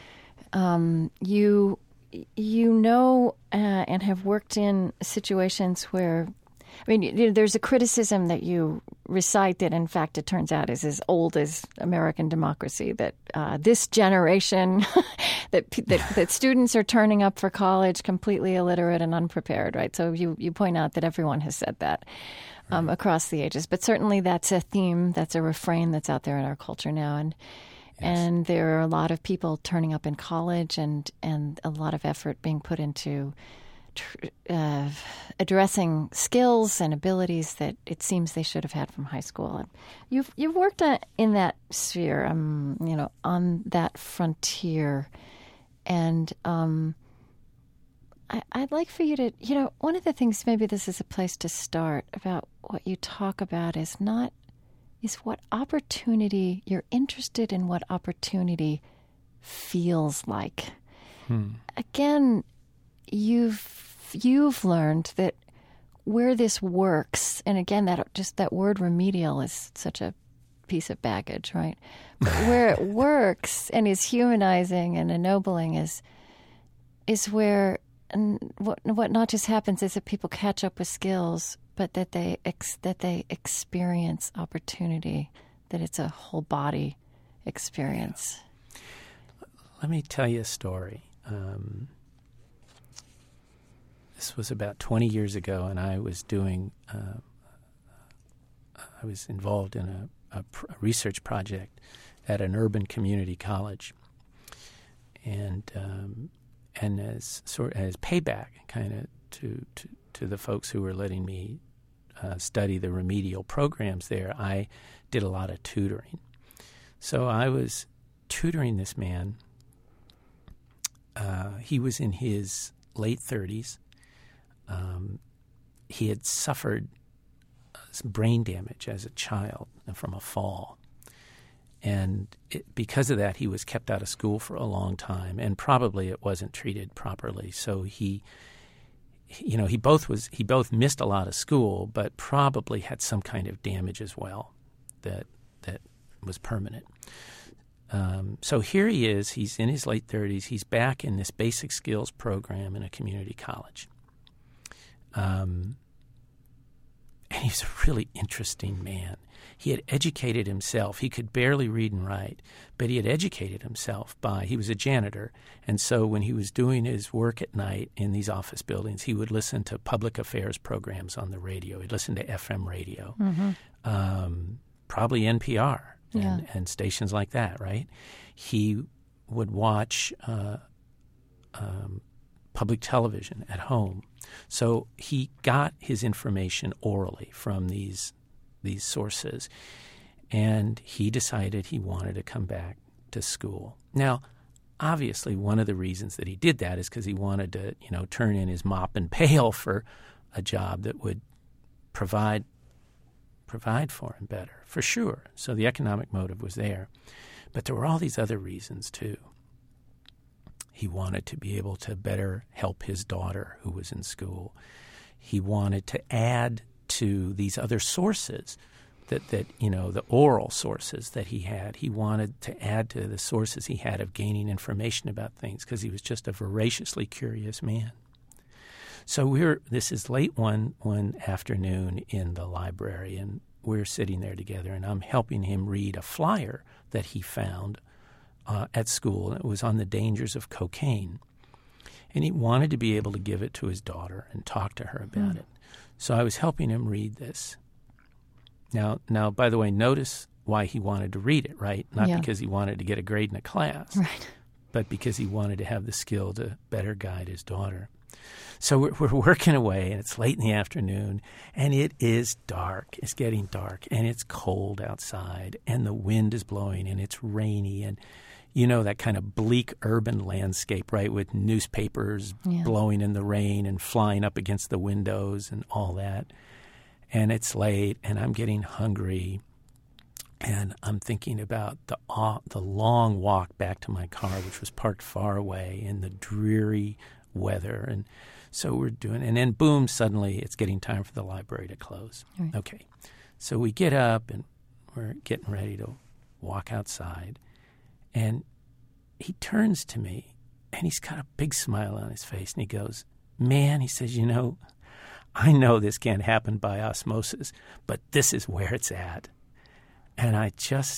You know and have worked in situations where. I mean, there's a criticism that you recite that, in fact, it turns out is as old as American democracy, that this generation, that students are turning up for college completely illiterate and unprepared, right? So you point out that everyone has said that across the ages. But certainly that's a theme, that's a refrain that's out there in our culture now. And there are a lot of people turning up in college and a lot of effort being put into addressing skills and abilities that it seems they should have had from high school. You've worked in that sphere, on that frontier, and I'd like for you to, one of the things, maybe this is a place to start, about what you talk about is what opportunity, you're interested in what opportunity feels like. Again, you've learned that where this works, and again, that word remedial is such a piece of baggage, right? But where it works and is humanizing and ennobling is where, and what not just happens is that people catch up with skills, but that they experience opportunity, that it's a whole body experience. Let me tell you a story. This was about 20 years ago, and I was involved in a research project at an urban community college, and as payback, kind of to the folks who were letting me study the remedial programs there, I did a lot of tutoring. So I was tutoring this man. He was in his late 30s. He had suffered some brain damage as a child from a fall. And because of that, he was kept out of school for a long time, and probably it wasn't treated properly. So he both missed a lot of school, but probably had some kind of damage as well that was permanent. So here he is. He's in his late 30s. He's back in this basic skills program in a community college. And he's a really interesting man. He had educated himself. He could barely read and write, but he had educated himself he was a janitor. And so when he was doing his work at night in these office buildings, he would listen to public affairs programs on the radio. He'd listen to FM radio, probably NPR and stations like that, right? He would watch public television at home. So he got his information orally from these these sources. And he decided he wanted to come back to school. Now, obviously, one of the reasons that he did that is because he wanted to, turn in his mop and pail for a job that would provide for him better, for sure. So the economic motive was there. But there were all these other reasons, too. He wanted to be able to better help his daughter who was in school. He wanted to add to these other sources that the oral sources that he had. He wanted to add to the sources he had of gaining information about things because he was just a voraciously curious man. So this is late one afternoon in the library, and we're sitting there together, and I'm helping him read a flyer that he found at school, and it was on the dangers of cocaine. And he wanted to be able to give it to his daughter and talk to her about it. So I was helping him read this. Now, by the way, notice why he wanted to read it, right? Not because he wanted to get a grade in a class, right, but because he wanted to have the skill to better guide his daughter. So we're working away, and it's late in the afternoon, and it is dark. It's getting dark, and it's cold outside, and the wind is blowing, and it's rainy, and that kind of bleak urban landscape, right, with newspapers blowing in the rain and flying up against the windows and all that. And it's late, and I'm getting hungry, and I'm thinking about the long walk back to my car, which was parked far away in the dreary weather. And so we're doing, and then boom, suddenly it's getting time for the library to close. Right. Okay, so we get up, and we're getting ready to walk outside, and he turns to me, and he's got a big smile on his face, and he goes, "Man," he says, I know this can't happen by osmosis, but this is where it's at. And I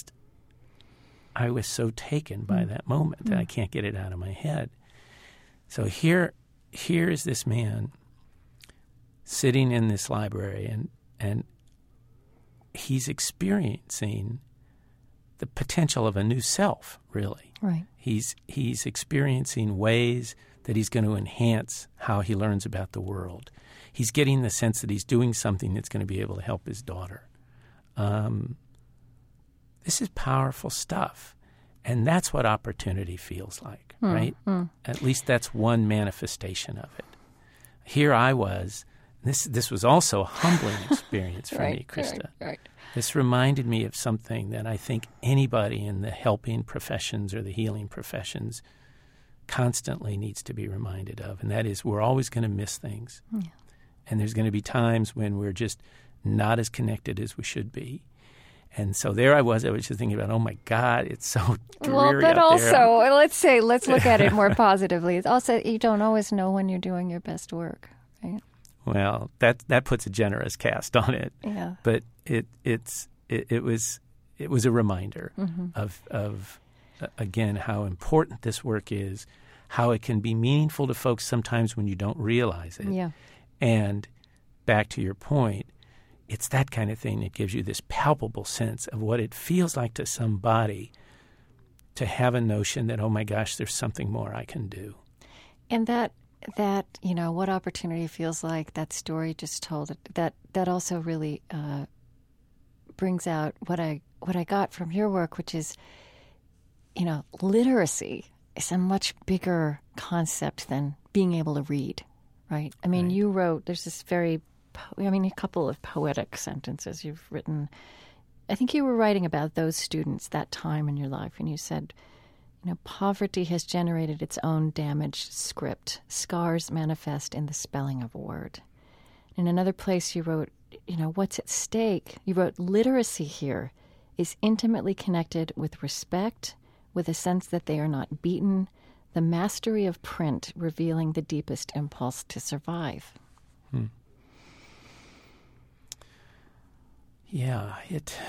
was so taken by that moment that I can't get it out of my head. So here is this man sitting in this library, and he's experiencing the potential of a new self, really. Right. He's experiencing ways that he's going to enhance how he learns about the world. He's getting the sense that he's doing something that's going to be able to help his daughter. This is powerful stuff. And that's what opportunity feels like, right? At least that's one manifestation of it. Here I was. This was also a humbling experience for me, Krista. Right. This reminded me of something that I think anybody in the helping professions or the healing professions constantly needs to be reminded of, and that is we're always going to miss things. Yeah. And there's going to be times when we're just not as connected as we should be. And so there I was just thinking about, oh, my God, it's so dreary but out there. also, let's look at it more positively. It's also, you don't always know when you're doing your best work, right? Well, that puts a generous cast on it. Yeah. But it was a reminder of again, how important this work is, how it can be meaningful to folks sometimes when you don't realize it. Yeah. And back to your point, it's that kind of thing that gives you this palpable sense of what it feels like to somebody to have a notion that, oh my gosh, there's something more I can do. And that what opportunity feels like, that story just told, that also really brings out what I got from your work, which is, literacy is a much bigger concept than being able to read, right? I mean, you wrote, there's this a couple of poetic sentences you've written. I think you were writing about those students, that time in your life, and you said, poverty has generated its own damaged script. Scars manifest in the spelling of a word. In another place you wrote, what's at stake? You wrote, literacy here is intimately connected with respect, with a sense that they are not beaten, the mastery of print revealing the deepest impulse to survive. Yeah, it's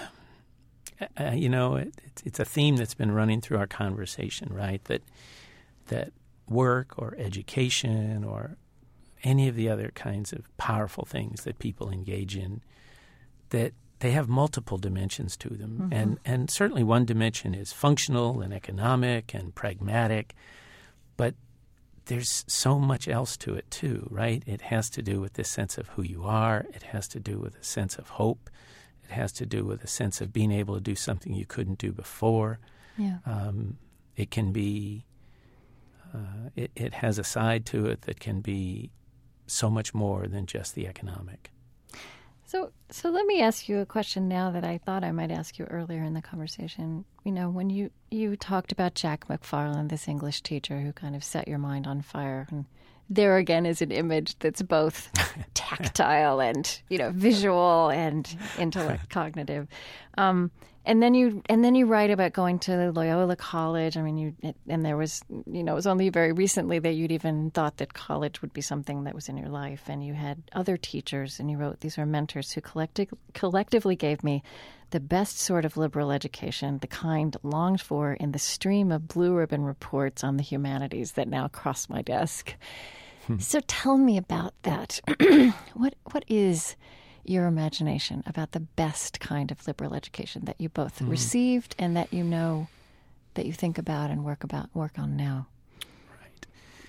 a theme that's been running through our conversation, right? That work or education or any of the other kinds of powerful things that people engage in, that they have multiple dimensions to them. And certainly one dimension is functional and economic and pragmatic, but there's so much else to it too, right? It has to do with this sense of who you are. It has to do with a sense of hope. It has to do with a sense of being able to do something you couldn't do before. Yeah. It can be, it has a side to it that can be so much more than just the economic. So let me ask you a question now that I thought I might ask you earlier in the conversation. You know, when you talked about Jack McFarland, this English teacher who kind of set your mind on fire, and there again is an image that's both tactile and, you know, visual and intellect, cognitive. And then you write about going to Loyola College. I mean, and there was, you know, it was only very recently that you'd even thought that college would be something that was in your life. And you had other teachers, and you wrote, these are mentors who collectively gave me the best sort of liberal education, the kind longed for in the stream of blue ribbon reports on the humanities that now cross my desk. So tell me about that. What is your imagination about the best kind of liberal education that you both received and that you know that you think about and work on now? Right.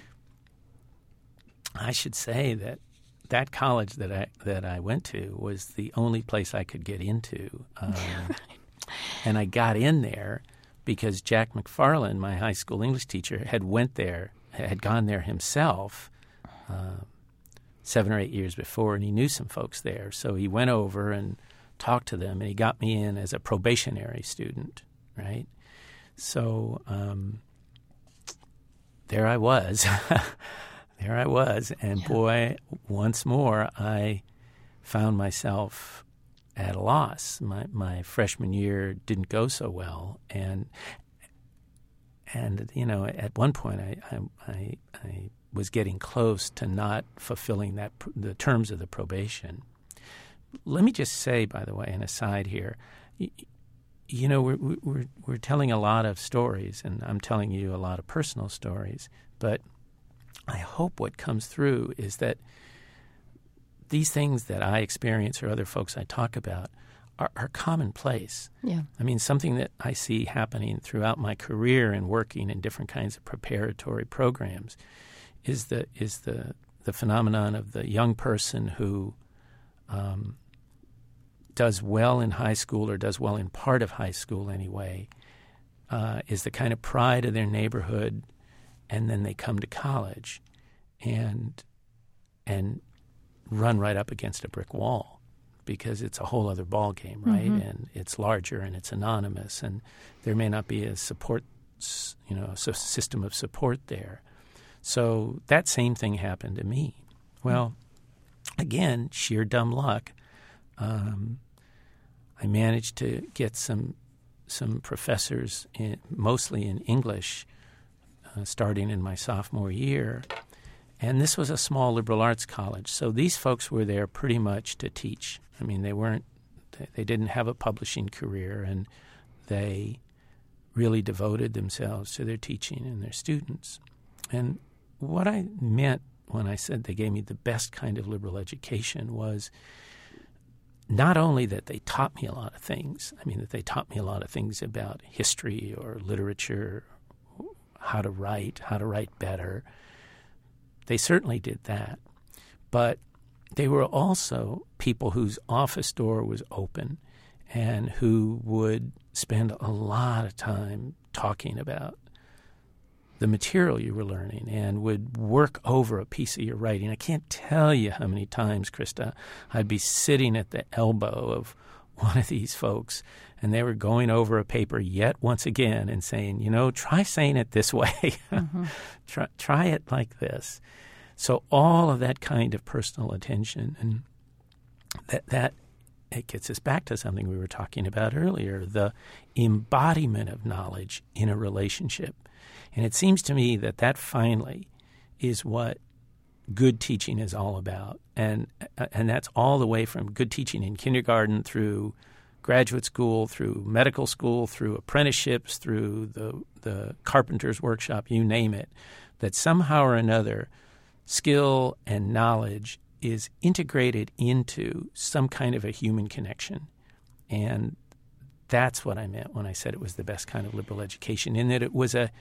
I should say that college that I went to was the only place I could get into, and I got in there because Jack McFarland, my high school English teacher, had gone there himself 7 or 8 years before, and he knew some folks there. So he went over and talked to them, and he got me in as a probationary student, right? So there I was. There I was, and boy, once more, I found myself at a loss. My freshman year didn't go so well, and you know, at one point, I was getting close to not fulfilling the terms of the probation. Let me just say, by the way, an aside here, you know, we're telling a lot of stories, and I'm telling you a lot of personal stories, but I hope what comes through is that these things that I experience or other folks I talk about are commonplace. Yeah. I mean, something that I see happening throughout my career and working in different kinds of preparatory programs is the phenomenon of the young person who does well in high school or does well in part of high school anyway, is the kind of pride of their neighborhood, and then they come to college and run right up against a brick wall because it's a whole other ball game, right? Mm-hmm. And it's larger and it's anonymous, and there may not be a support, you know, a system of support there. So that same thing happened to me. Well, again, sheer dumb luck. I managed to get some professors, mostly in English, starting in my sophomore year. And this was a small liberal arts college. So these folks were there pretty much to teach. I mean, they didn't have a publishing career, and they really devoted themselves to their teaching and their students. And what I meant when I said they gave me the best kind of liberal education was not only that they taught me a lot of things, I mean, that they taught me a lot of things about history or literature, how to write better. They certainly did that. But they were also people whose office door was open and who would spend a lot of time talking about the material you were learning and would work over a piece of your writing. I can't tell you how many times, Krista, I'd be sitting at the elbow of one of these folks, and they were going over a paper yet once again and saying, you know, try saying it this way. Mm-hmm. try it like this. So all of that kind of personal attention, and that it gets us back to something we were talking about earlier, the embodiment of knowledge in a relationship. And it seems to me that finally is what good teaching is all about. And that's all the way from good teaching in kindergarten through graduate school, through medical school, through apprenticeships, through the carpenter's workshop, you name it, that somehow or another skill and knowledge is integrated into some kind of a human connection. And that's what I meant when I said it was the best kind of liberal education, in that it was a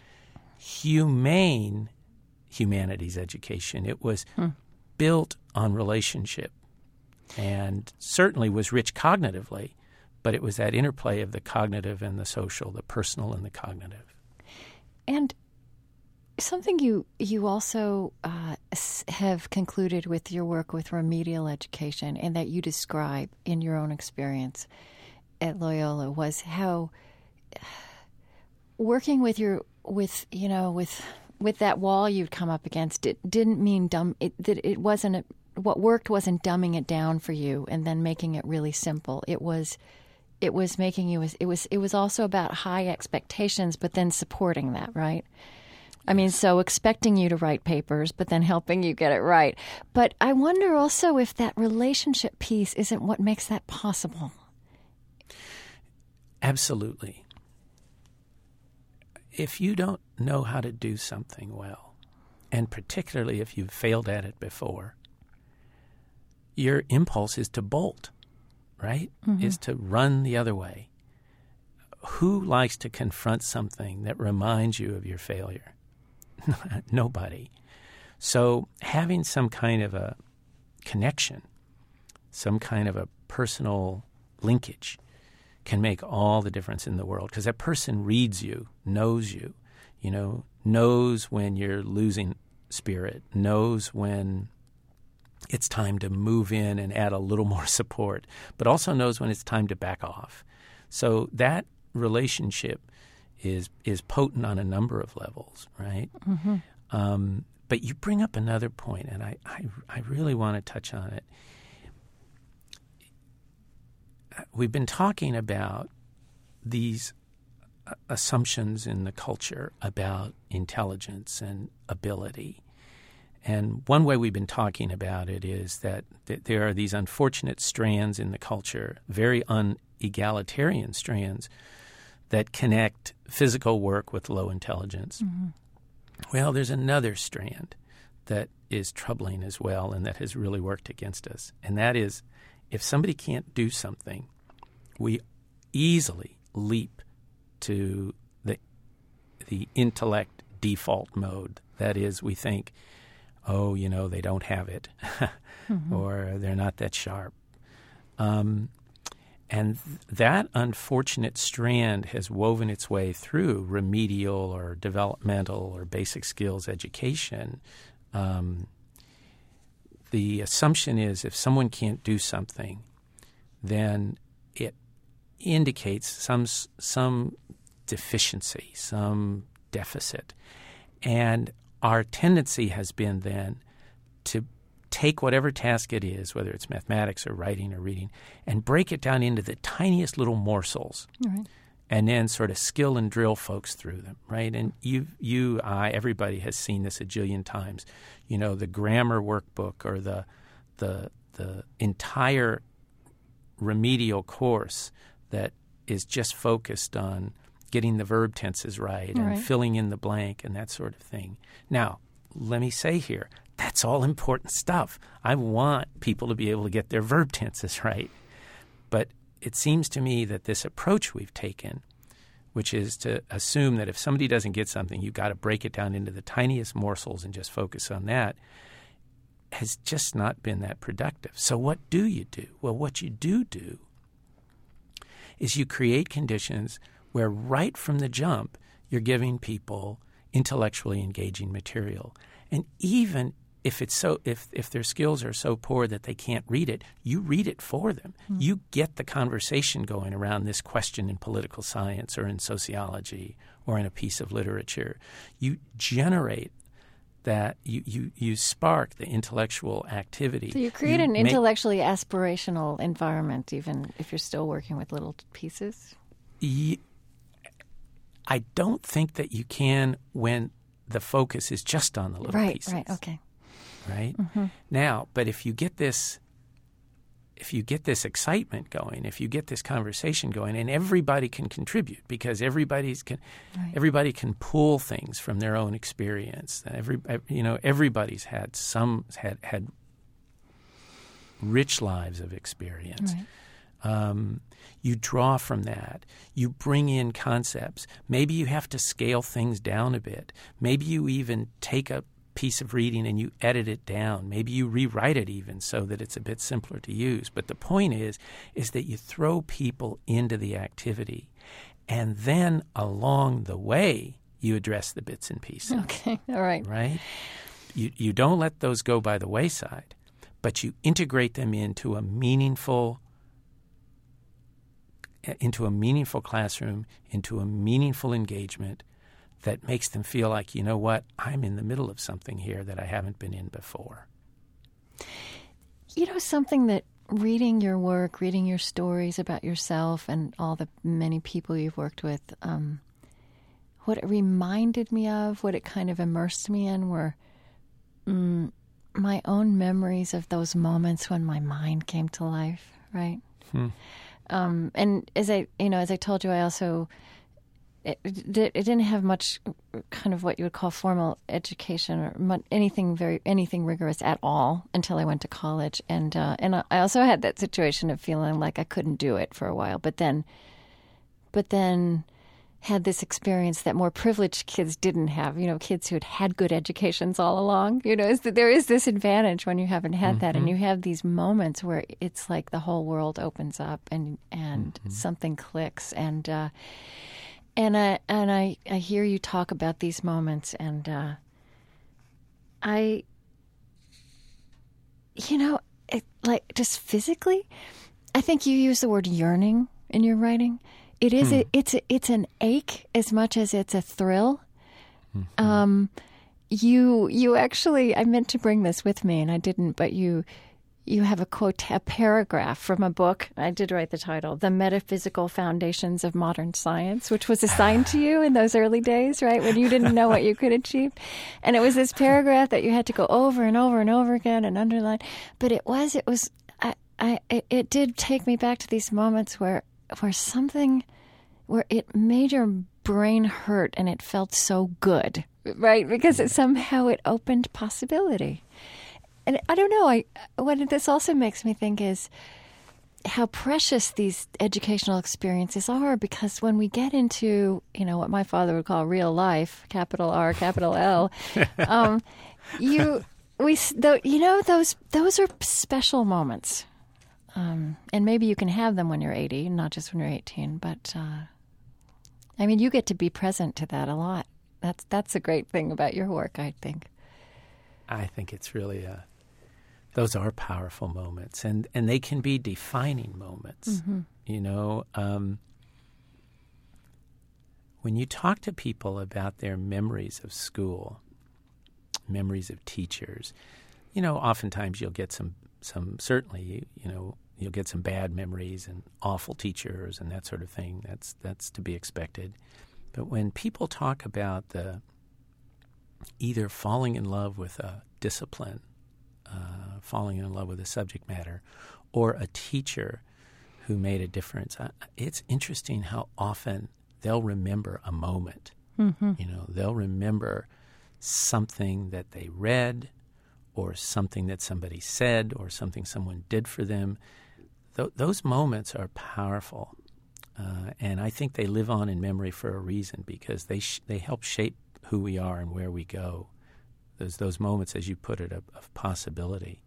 humane humanities education. It was built on relationship and certainly was rich cognitively, But it was that interplay of the cognitive and the social, the personal and the cognitive. And something you also have concluded with your work with remedial education, and that you describe in your own experience at Loyola, was how working with that wall you'd come up against, it didn't mean it wasn't what worked wasn't dumbing it down for you and then making it really simple. It was making you it was also about high expectations, but then supporting that, right? I mean, so expecting you to write papers, but then helping you get it right. But I wonder also if that relationship piece isn't what makes that possible. Absolutely. If you don't know how to do something well, and particularly if you've failed at it before, your impulse is to bolt, right? Mm-hmm. Is to run the other way. Who likes to confront something that reminds you of your failure? Nobody. So having some kind of a connection, some kind of a personal linkage can make all the difference in the world, because that person reads you, knows when you're losing spirit, knows when it's time to move in and add a little more support, but also knows when it's time to back off. So that relationship is potent on a number of levels, right? Mm-hmm. But you bring up another point, and I really want to touch on it. We've been talking about these assumptions in the culture about intelligence and ability. And one way we've been talking about it is that there are these unfortunate strands in the culture, very unegalitarian strands, that connect physical work with low intelligence. Mm-hmm. Well, there's another strand that is troubling as well, and that has really worked against us. And that is, if somebody can't do something, we easily leap to the intellect default mode. That is, we think, oh, they don't have it, mm-hmm. or they're not that sharp. And that unfortunate strand has woven its way through remedial or developmental or basic skills education. The assumption is if someone can't do something, then it indicates some deficiency, some deficit. And our tendency has been then to take whatever task it is, whether it's mathematics or writing or reading, and break it down into the tiniest little morsels, right. And then sort of skill and drill folks through them, right? And everybody has seen this a jillion times. The grammar workbook or the entire remedial course that is just focused on getting the verb tenses right and filling in the blank and that sort of thing. Now, let me say here, that's all important stuff. I want people to be able to get their verb tenses right. But it seems to me that this approach we've taken, which is to assume that if somebody doesn't get something, you've got to break it down into the tiniest morsels and just focus on that, has just not been that productive. So what do you do? Well, what you do is you create conditions where right from the jump you're giving people intellectually engaging material. And even if their skills are so poor that they can't read it, you read it for them. Mm-hmm. You get the conversation going around this question in political science or in sociology or in a piece of literature. You generate that, you spark the intellectual activity. So you create an intellectually aspirational environment, even if you're still working with little pieces? I don't think that you can when the focus is just on the little pieces. Right, okay. Right? Mm-hmm. Now, but if you get this excitement going, if you get this conversation going, and everybody can contribute because everybody can pull things from their own experience. Everybody's had rich lives of experience. Right. You draw from that. You bring in concepts. Maybe you have to scale things down a bit. Maybe you even take a piece of reading and you edit it down. Maybe you rewrite it even so that it's a bit simpler to use. But the point is that you throw people into the activity, and then along the way you address the bits and pieces. Okay, all right. Right? You don't let those go by the wayside, but you integrate them into a meaningful classroom, into a meaningful engagement that makes them feel like, you know what, I'm in the middle of something here that I haven't been in before. You know, something that reading your work, reading your stories about yourself and all the many people you've worked with, what it reminded me of, what it kind of immersed me in were my own memories of those moments when my mind came to life, right? And as I told you, I also it didn't have much kind of what you would call formal education or anything rigorous at all until I went to college, and I also had that situation of feeling like I couldn't do it for a while, but then had this experience that more privileged kids didn't have. You know, kids who had good educations all along. You know, there is this advantage when you haven't had that, and you have these moments where it's like the whole world opens up and something clicks, and I hear you talk about these moments, and like just physically, I think you use the word yearning in your writing. It is it's an ache as much as it's a thrill. You actually, I meant to bring this with me and I didn't, but you have a paragraph from a book. I did write the title, The Metaphysical Foundations of Modern Science, which was assigned to you in those early days, right, when you didn't know what you could achieve. And it was this paragraph that you had to go over and over and over again and underline. But it did take me back to these moments where it made your brain hurt and it felt so good, right? Because somehow it opened possibility. And I don't know, what this also makes me think is how precious these educational experiences are, because when we get into, what my father would call real life, capital R, capital L, those are special moments. And maybe you can have them when you're 80, not just when you're 18. But, you get to be present to that a lot. That's a great thing about your work, I think. I think it's really those are powerful moments, and they can be defining moments. When you talk to people about their memories of school, memories of teachers, oftentimes you'll get some certainly, you'll get some bad memories and awful teachers and that sort of thing. That's to be expected. But when people talk about either falling in love with a discipline, falling in love with a subject matter, or a teacher who made a difference, it's interesting how often they'll remember a moment. They'll remember something that they read, or something that somebody said, or something someone did for them. Those moments are powerful, and I think they live on in memory for a reason, because they help shape who we are and where we go. There's those moments, as you put it, of possibility.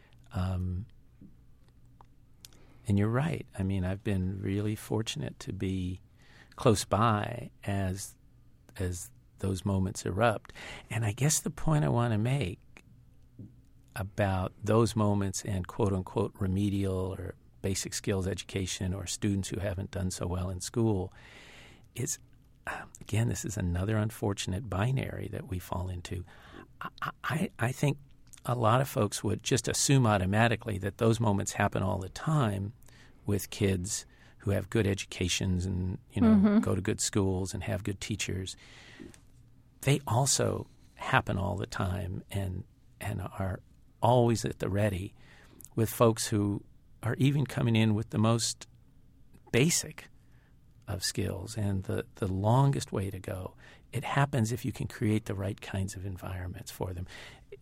And you're right. I've been really fortunate to be close by as those moments erupt. And I guess the point I want to make about those moments and quote-unquote remedial or basic skills education, or students who haven't done so well in school, is, again, this is another unfortunate binary that we fall into. I think a lot of folks would just assume automatically that those moments happen all the time with kids who have good educations and, go to good schools and have good teachers. They also happen all the time and are always at the ready with folks who are even coming in with the most basic of skills and the longest way to go. It happens if you can create the right kinds of environments for them.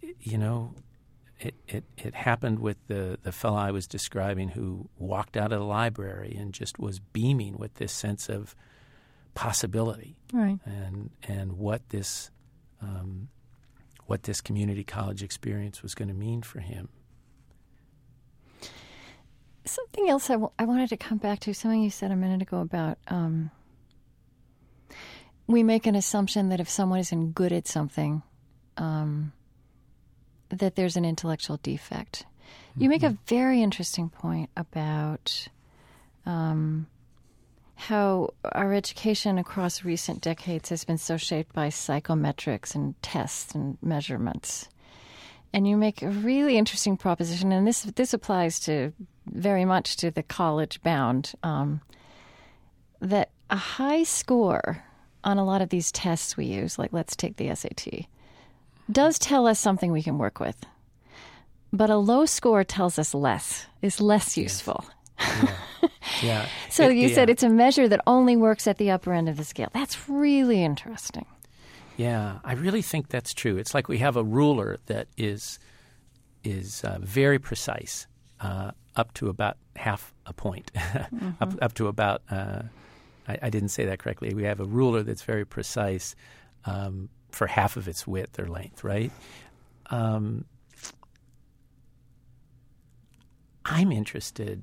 It happened with the fellow I was describing who walked out of the library and just was beaming with this sense of possibility, right? And what this what this community college experience was going to mean for him. Something else I wanted to come back to, something you said a minute ago about we make an assumption that if someone isn't good at something, that there's an intellectual defect. You make a very interesting point about how our education across recent decades has been so shaped by psychometrics and tests and measurements. And you make a really interesting proposition, and this applies to very much to the college bound, that a high score on a lot of these tests we use, like let's take the SAT, does tell us something we can work with. But a low score tells us less, is less useful. Yeah. Yeah. So you said it's a measure that only works at the upper end of the scale. That's really interesting. Yeah, I really think that's true. It's like we have a ruler that is very precise, up to about half a point, up to about. I didn't say that correctly. We have a ruler that's very precise for half of its width or length, right? I'm interested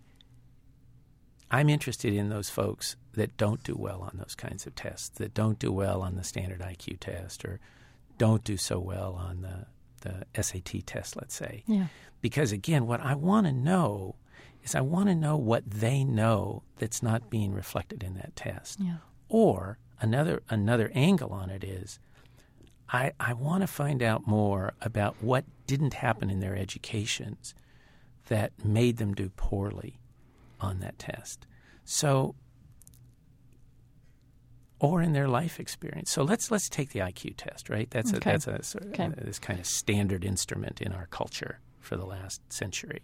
in those folks that don't do well on those kinds of tests, that don't do well on the standard IQ test or don't do so well on the SAT test, let's say. Yeah. Because, again, what I want to know is I want to know what they know that's not being reflected in that test. Yeah. Or another angle on it is I want to find out more about what didn't happen in their educations that made them do poorly on that test. So, or in their life experience. So let's take the IQ test, right? That's this kind of standard instrument in our culture for the last century.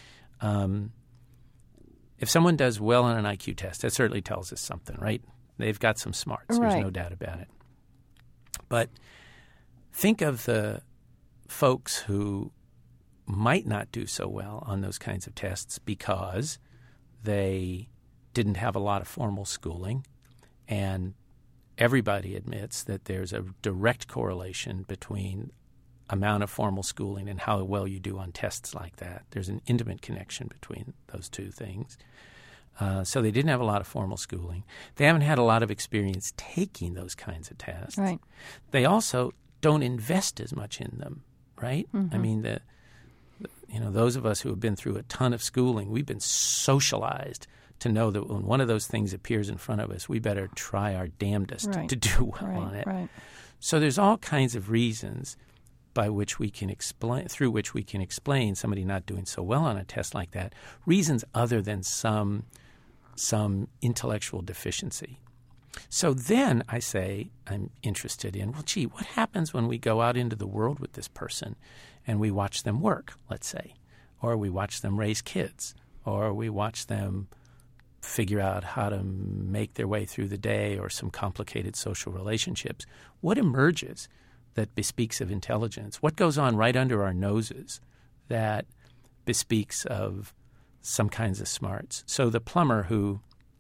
If someone does well on an IQ test, that certainly tells us something, right? They've got some smarts. Right. There's no doubt about it. But think of the folks who might not do so well on those kinds of tests because they didn't have a lot of formal schooling, and everybody admits that there's a direct correlation between amount of formal schooling and how well you do on tests like that. There's an intimate connection between those two things. So they didn't have a lot of formal schooling. They haven't had a lot of experience taking those kinds of tests. Right. They also don't invest as much in them, right? Mm-hmm. I mean, those of us who have been through a ton of schooling, we've been socialized to know that when one of those things appears in front of us, we better try our damnedest to do well on it. Right. So there's all kinds of reasons through which we can explain somebody not doing so well on a test like that, reasons other than some intellectual deficiency. So then I say I'm interested in, what happens when we go out into the world with this person and we watch them work, let's say, or we watch them raise kids, or we watch them figure out how to make their way through the day or some complicated social relationships. What emerges that bespeaks of intelligence? What goes on right under our noses that bespeaks of some kinds of smarts? So the plumber who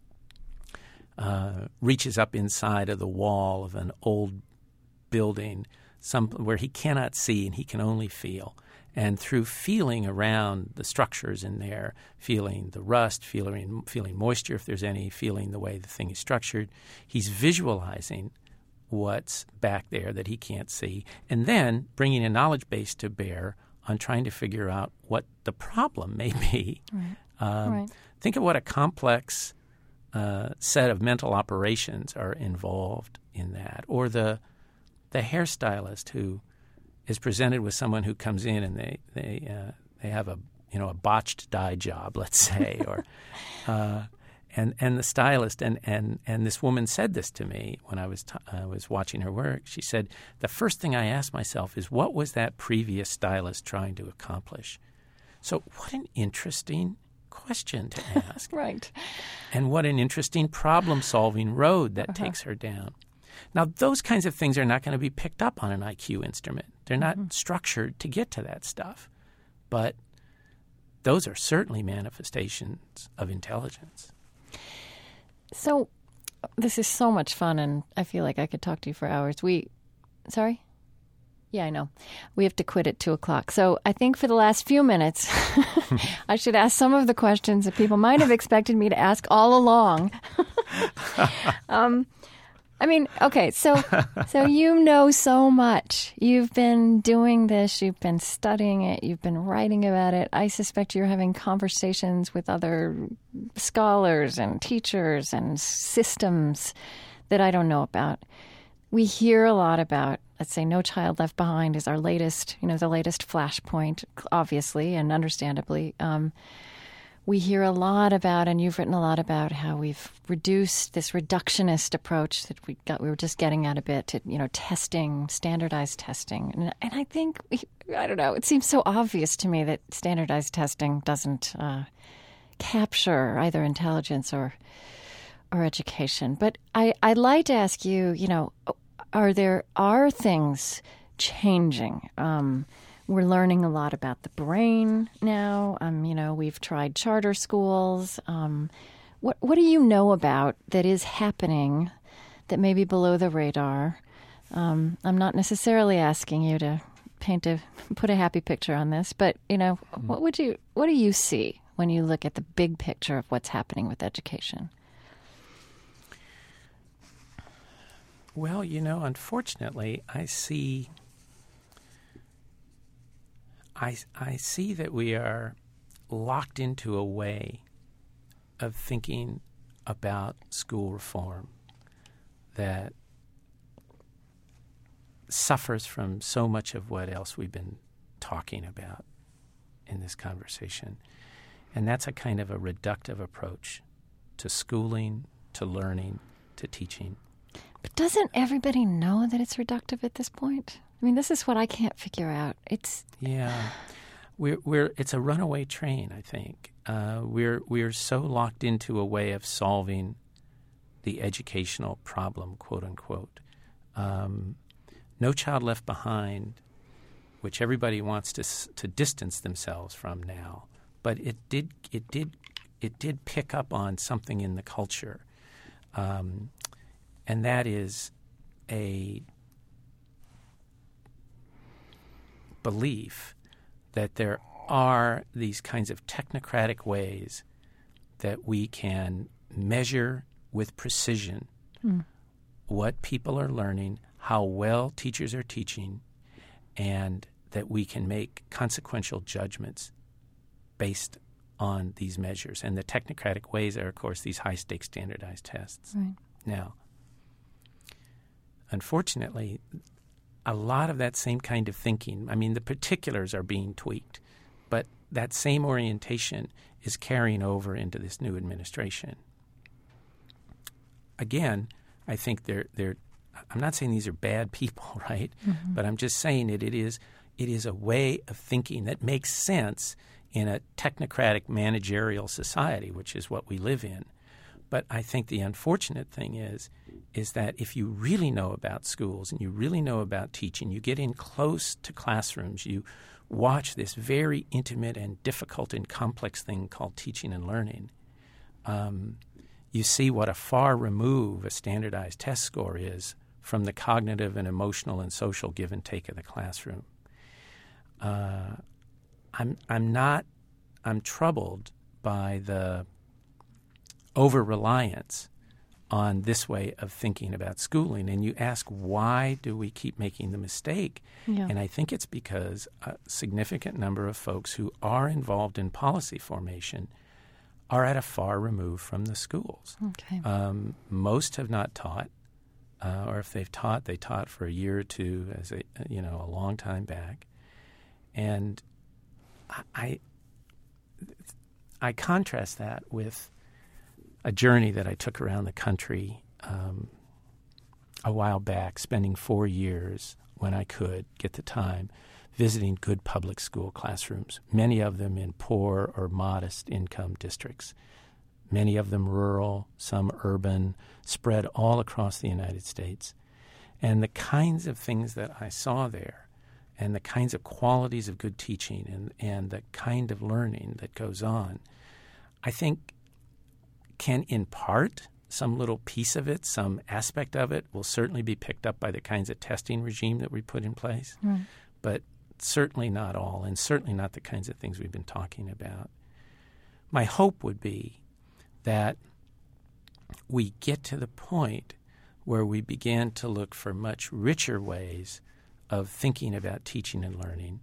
reaches up inside of the wall of an old building where he cannot see and he can only feel, and through feeling around the structures in there, feeling the rust, feeling moisture if there's any, feeling the way the thing is structured, he's visualizing what's back there that he can't see, and then bringing a knowledge base to bear on trying to figure out what the problem may be. Right. Think of what a complex set of mental operations are involved in that. Or the hairstylist who is presented with someone who comes in and they have a botched dye job, let's say, or and the stylist and this woman said this to me when I was watching her work. She said, the first thing I asked myself is, what was that previous stylist trying to accomplish? So what an interesting question to ask. Right. And what an interesting problem-solving road that takes her down. Now, those kinds of things are not going to be picked up on an IQ instrument. They're not structured to get to that stuff. But those are certainly manifestations of intelligence. So this is so much fun, and I feel like I could talk to you for hours. Sorry? Yeah, I know. We have to quit at 2:00. So I think for the last few minutes, I should ask some of the questions that people might have expected me to ask all along. Okay, so you know so much. You've been doing this, you've been studying it, you've been writing about it. I suspect you're having conversations with other scholars and teachers and systems that I don't know about. We hear a lot about, let's say, No Child Left Behind is our latest, the latest flashpoint, obviously and understandably. We hear a lot about, and you've written a lot about, how we've reduced this reductionist approach that we were just getting at a bit to, testing, standardized testing. And I think, I don't know, it seems so obvious to me that standardized testing doesn't capture either intelligence or education. But I'd like to ask you, are things changing? We're learning a lot about the brain now. We've tried charter schools. What do you know about that is happening that may be below the radar? I'm not necessarily asking you to put a happy picture on this, but what do you see when you look at the big picture of what's happening with education? Well, unfortunately, I see that we are locked into a way of thinking about school reform that suffers from so much of what else we've been talking about in this conversation. And that's a kind of a reductive approach to schooling, to learning, to teaching. But doesn't everybody know that it's reductive at this point? This is what I can't figure out. It's it's a runaway train, I think. We're so locked into a way of solving the educational problem, quote unquote. No Child Left Behind, which everybody wants to distance themselves from now, but it did pick up on something in the culture, and that is a belief that there are these kinds of technocratic ways that we can measure with precision what people are learning, how well teachers are teaching, and that we can make consequential judgments based on these measures. And the technocratic ways are, of course, these high-stakes standardized tests. Right. Now, unfortunately, a lot of that same kind of thinking, the particulars are being tweaked, but that same orientation is carrying over into this new administration. Again, I think I'm not saying these are bad people, right? Mm-hmm. But I'm just saying it is a way of thinking that makes sense in a technocratic managerial society, which is what we live in. But I think the unfortunate thing is that if you really know about schools and you really know about teaching, you get in close to classrooms, you watch this very intimate and difficult and complex thing called teaching and learning, you see what a far remove a standardized test score is from the cognitive and emotional and social give and take of the classroom. I'm troubled by the over-reliance on this way of thinking about schooling. And you ask, why do we keep making the mistake? Yeah. And I think it's because a significant number of folks who are involved in policy formation are at a far remove from the schools. Okay. Most have not taught, or if they've taught, they taught for a year or two as a long time back. And I contrast that with a journey that I took around the country a while back, spending 4 years when I could get the time, visiting good public school classrooms, many of them in poor or modest income districts, many of them rural, some urban, spread all across the United States. And the kinds of things that I saw there and the kinds of qualities of good teaching and the kind of learning that goes on, I think can in part little piece of it, some aspect of it will certainly be picked up by the kinds of testing regime that we put in place, but certainly not all, and certainly not the kinds of things we've been talking about. My hope would be that we get to the point where we begin to look for much richer ways of thinking about teaching and learning,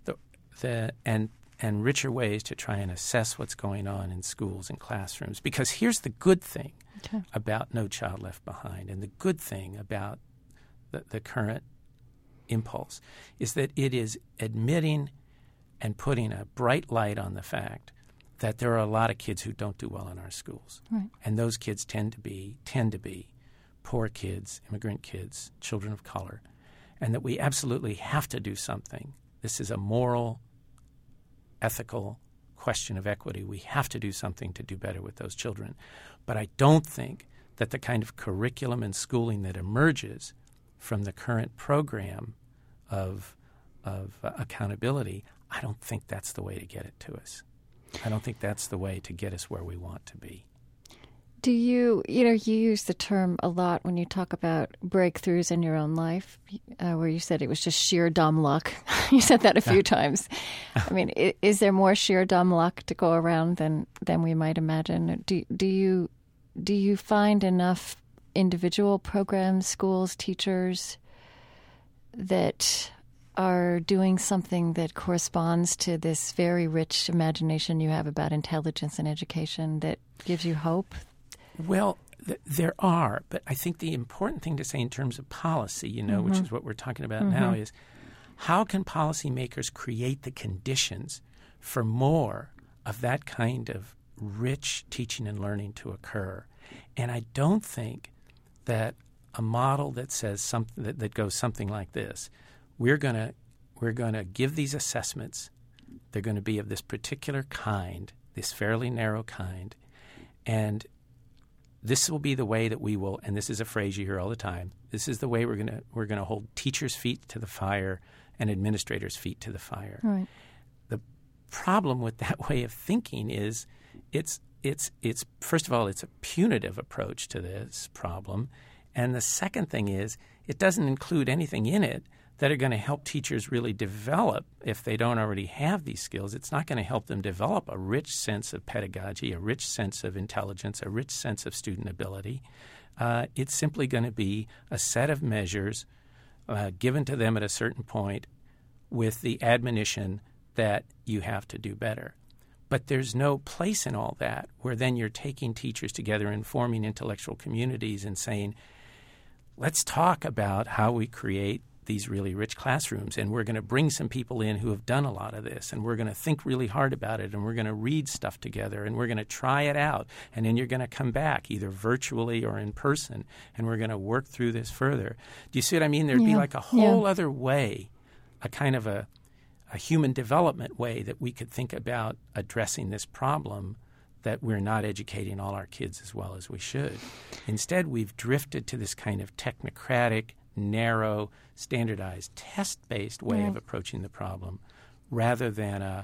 and richer ways to try and assess what's going on in schools and classrooms. Because here's the good thing about No Child Left Behind, and the good thing about the current impulse is that it is admitting and putting a bright light on the fact that there are a lot of kids who don't do well in our schools. Right. And those kids tend to be poor kids, immigrant kids, children of color, and that we absolutely have to do something. This is a moral, ethical question of equity. We have to do something to do better with those children. But I don't think that the kind of curriculum and schooling that emerges from the current program of accountability, I don't think that's the way to get it to us. I don't think that's the way to get us where we want to be. Do you use the term a lot when you talk about breakthroughs in your own life, where you said it was just sheer dumb luck. You said that a few times. I mean, is there more sheer dumb luck to go around than we might imagine? Do you find enough individual programs, schools, teachers that are doing something that corresponds to this very rich imagination you have about intelligence and education that gives you hope? Well, there are, but I think the important thing to say in terms of policy, which is what we're talking about now, is how can policymakers create the conditions for more of that kind of rich teaching and learning to occur? And I don't think that a model that says something that goes something like this: we're going to give these assessments. They're going to be of this particular kind, this fairly narrow kind, and this will be the way that we will, and this is a phrase you hear all the time, this is the way we're going to hold teachers' feet to the fire and administrators' feet to the fire. Right. The problem with that way of thinking is it's first of all, it's a punitive approach to this problem, and the second thing is it doesn't include anything in it that are going to help teachers really develop, if they don't already have these skills. It's not going to help them develop a rich sense of pedagogy, a rich sense of intelligence, a rich sense of student ability. It's simply going to be a set of measures given to them at a certain point with the admonition that you have to do better. But there's no place in all that where then you're taking teachers together and forming intellectual communities and saying, let's talk about how we create these really rich classrooms, and we're going to bring some people in who have done a lot of this, and we're going to think really hard about it, and we're going to read stuff together, and we're going to try it out, and then you're going to come back either virtually or in person, and we're going to work through this further. Do you see what I mean? There'd be like a whole other way, a kind of a human development way that we could think about addressing this problem, that we're not educating all our kids as well as we should. Instead, we've drifted to this kind of technocratic, narrow, standardized, test-based way of approaching the problem rather than a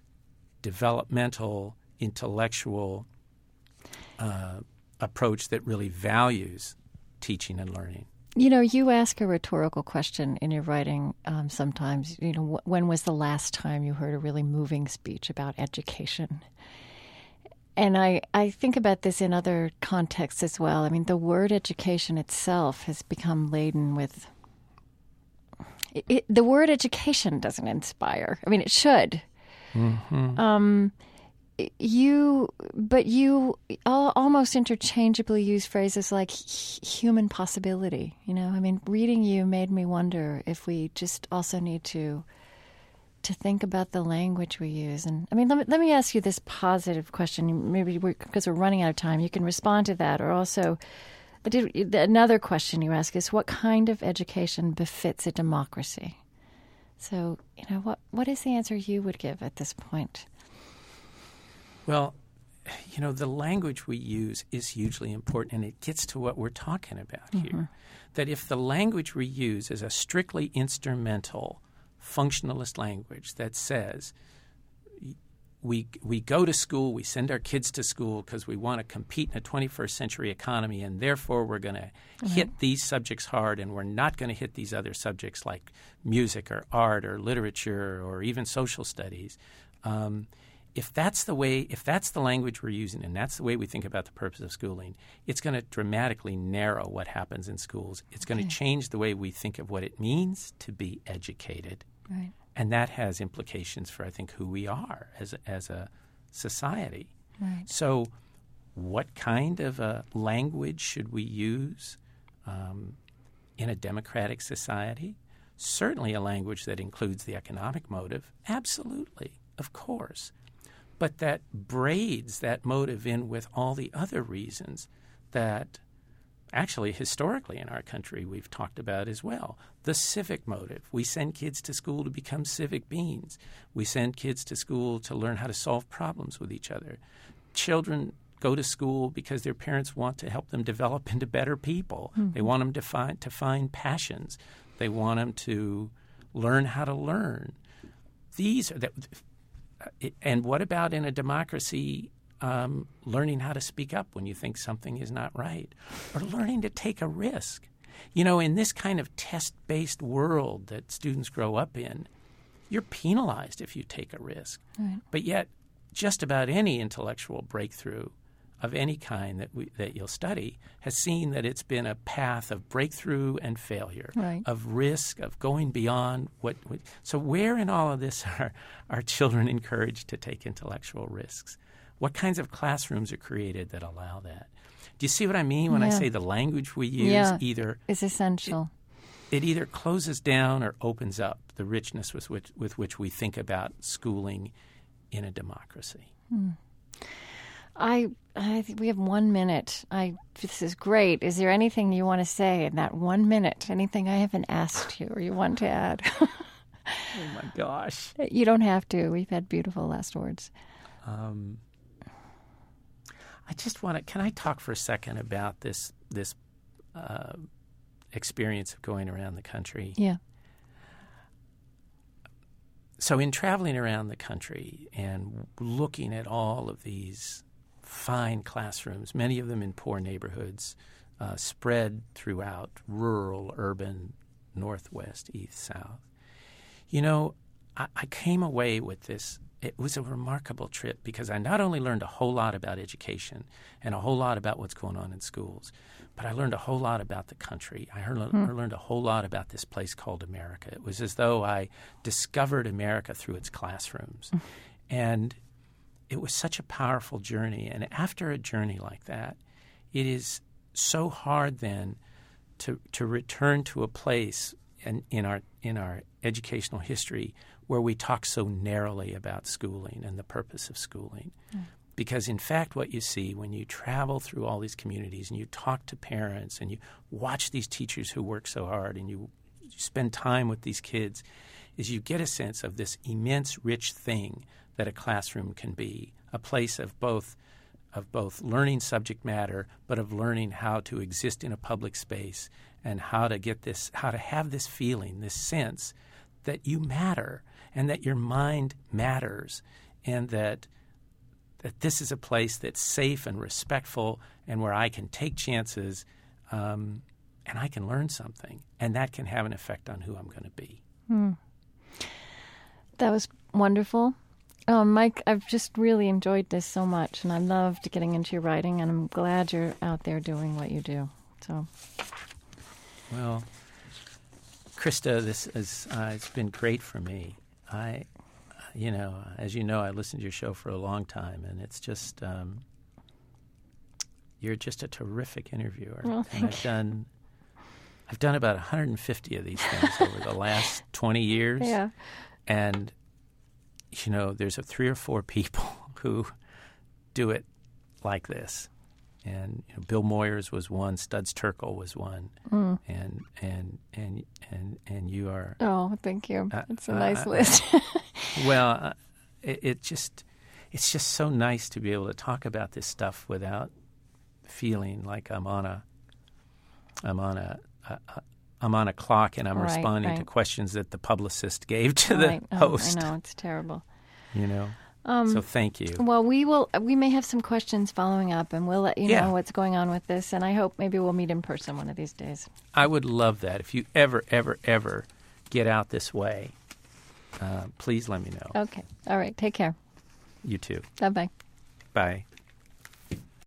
developmental, intellectual approach that really values teaching and learning. You ask a rhetorical question in your writing sometimes. When was the last time you heard a really moving speech about education? And I think about this in other contexts as well. I mean, the word education itself has become laden with... the word education doesn't inspire. I mean, it should. Mm-hmm. You almost interchangeably use phrases like human possibility. I mean, reading you made me wonder if we just also need to think about the language we use. And I mean, let me ask you this positive question. Maybe because we're running out of time, you can respond to that. Or also, another question you ask is, what kind of education befits a democracy? So, what is the answer you would give at this point? Well, the language we use is hugely important, and it gets to what we're talking about here. That if the language we use is a strictly instrumental, functionalist language that says we go to school, we send our kids to school because we want to compete in a 21st century economy, and therefore we're going to hit these subjects hard, and we're not going to hit these other subjects like music or art or literature or even social studies. If that's the language we're using, and that's the way we think about the purpose of schooling, it's going to dramatically narrow what happens in schools. It's going to change the way we think of what it means to be educated. Right. And that has implications for, I think, who we are as a society. Right. So what kind of a language should we use in a democratic society? Certainly a language that includes the economic motive. Absolutely, of course. But that braids that motive in with all the other reasons that actually historically in our country we've talked about as well. The civic motive. We send kids to school to become civic beings. We send kids to school to learn how to solve problems with each other. Children go to school because their parents want to help them develop into better people. Mm-hmm. They want them to find passions. They want them to learn how to learn. These are and what about in a democracy learning how to speak up when you think something is not right, or learning to take a risk? You know, in this kind of test-based world that students grow up in, you're penalized if you take a risk. Right. But yet, just about any intellectual breakthrough of any kind that you'll study has seen that it's been a path of breakthrough and failure, right. of risk, of going beyond what. So where in all of this are children encouraged to take intellectual risks? What kinds of classrooms are created that allow that? Do you see what I mean when I say the language we use either is essential? It either closes down or opens up the richness with which we think about schooling in a democracy. I think we have 1 minute. This is great. Is there anything you want to say in that 1 minute? Anything I haven't asked you or you want to add? Oh, my gosh. You don't have to. We've had beautiful last words. I just want to – can I talk for a second about this experience of going around the country? Yeah. So in traveling around the country and looking at all of these fine classrooms, many of them in poor neighborhoods, spread throughout rural, urban, northwest, east, south, you know, I came away with this. It was a remarkable trip because I not only learned a whole lot about education and a whole lot about what's going on in schools, but I learned a whole lot about the country. I learned a whole lot about this place called America. It was as though I discovered America through its classrooms. And it was such a powerful journey. And after a journey like that, it is so hard then to return to a place in our educational history where we talk so narrowly about schooling and the purpose of schooling. Because, in fact, what you see when you travel through all these communities and you talk to parents and you watch these teachers who work so hard and you spend time with these kids is you get a sense of this immense, rich thing that a classroom can be, a place of both learning subject matter but of learning how to exist in a public space and how to have this feeling, this sense that you matter and that your mind matters and that this is a place that's safe and respectful and where I can take chances and I can learn something. And that can have an effect on who I'm going to be. That was wonderful. Mike, I've just really enjoyed this so much, and I loved getting into your writing, and I'm glad you're out there doing what you do. So, well, Krista, this is it's been great for me. As you know, I listened to your show for a long time, and it's just you're just a terrific interviewer. Well, and I've done about 150 of these things over the last 20 years. Yeah. And you know, there's 3 or 4 people who do it like this. And Bill Moyers was one, Studs Terkel was one, and you are. Oh, thank you. It's a nice list. Well, it's just so nice to be able to talk about this stuff without feeling like I'm on a clock and I'm responding to questions that the publicist gave to the host. I know, it's terrible. You know. So thank you. Well, we may have some questions following up, and we'll let you know what's going on with this. And I hope maybe we'll meet in person one of these days. I would love that. If you ever get out this way, please let me know. Okay. All right. Take care. You too. Bye-bye. Bye.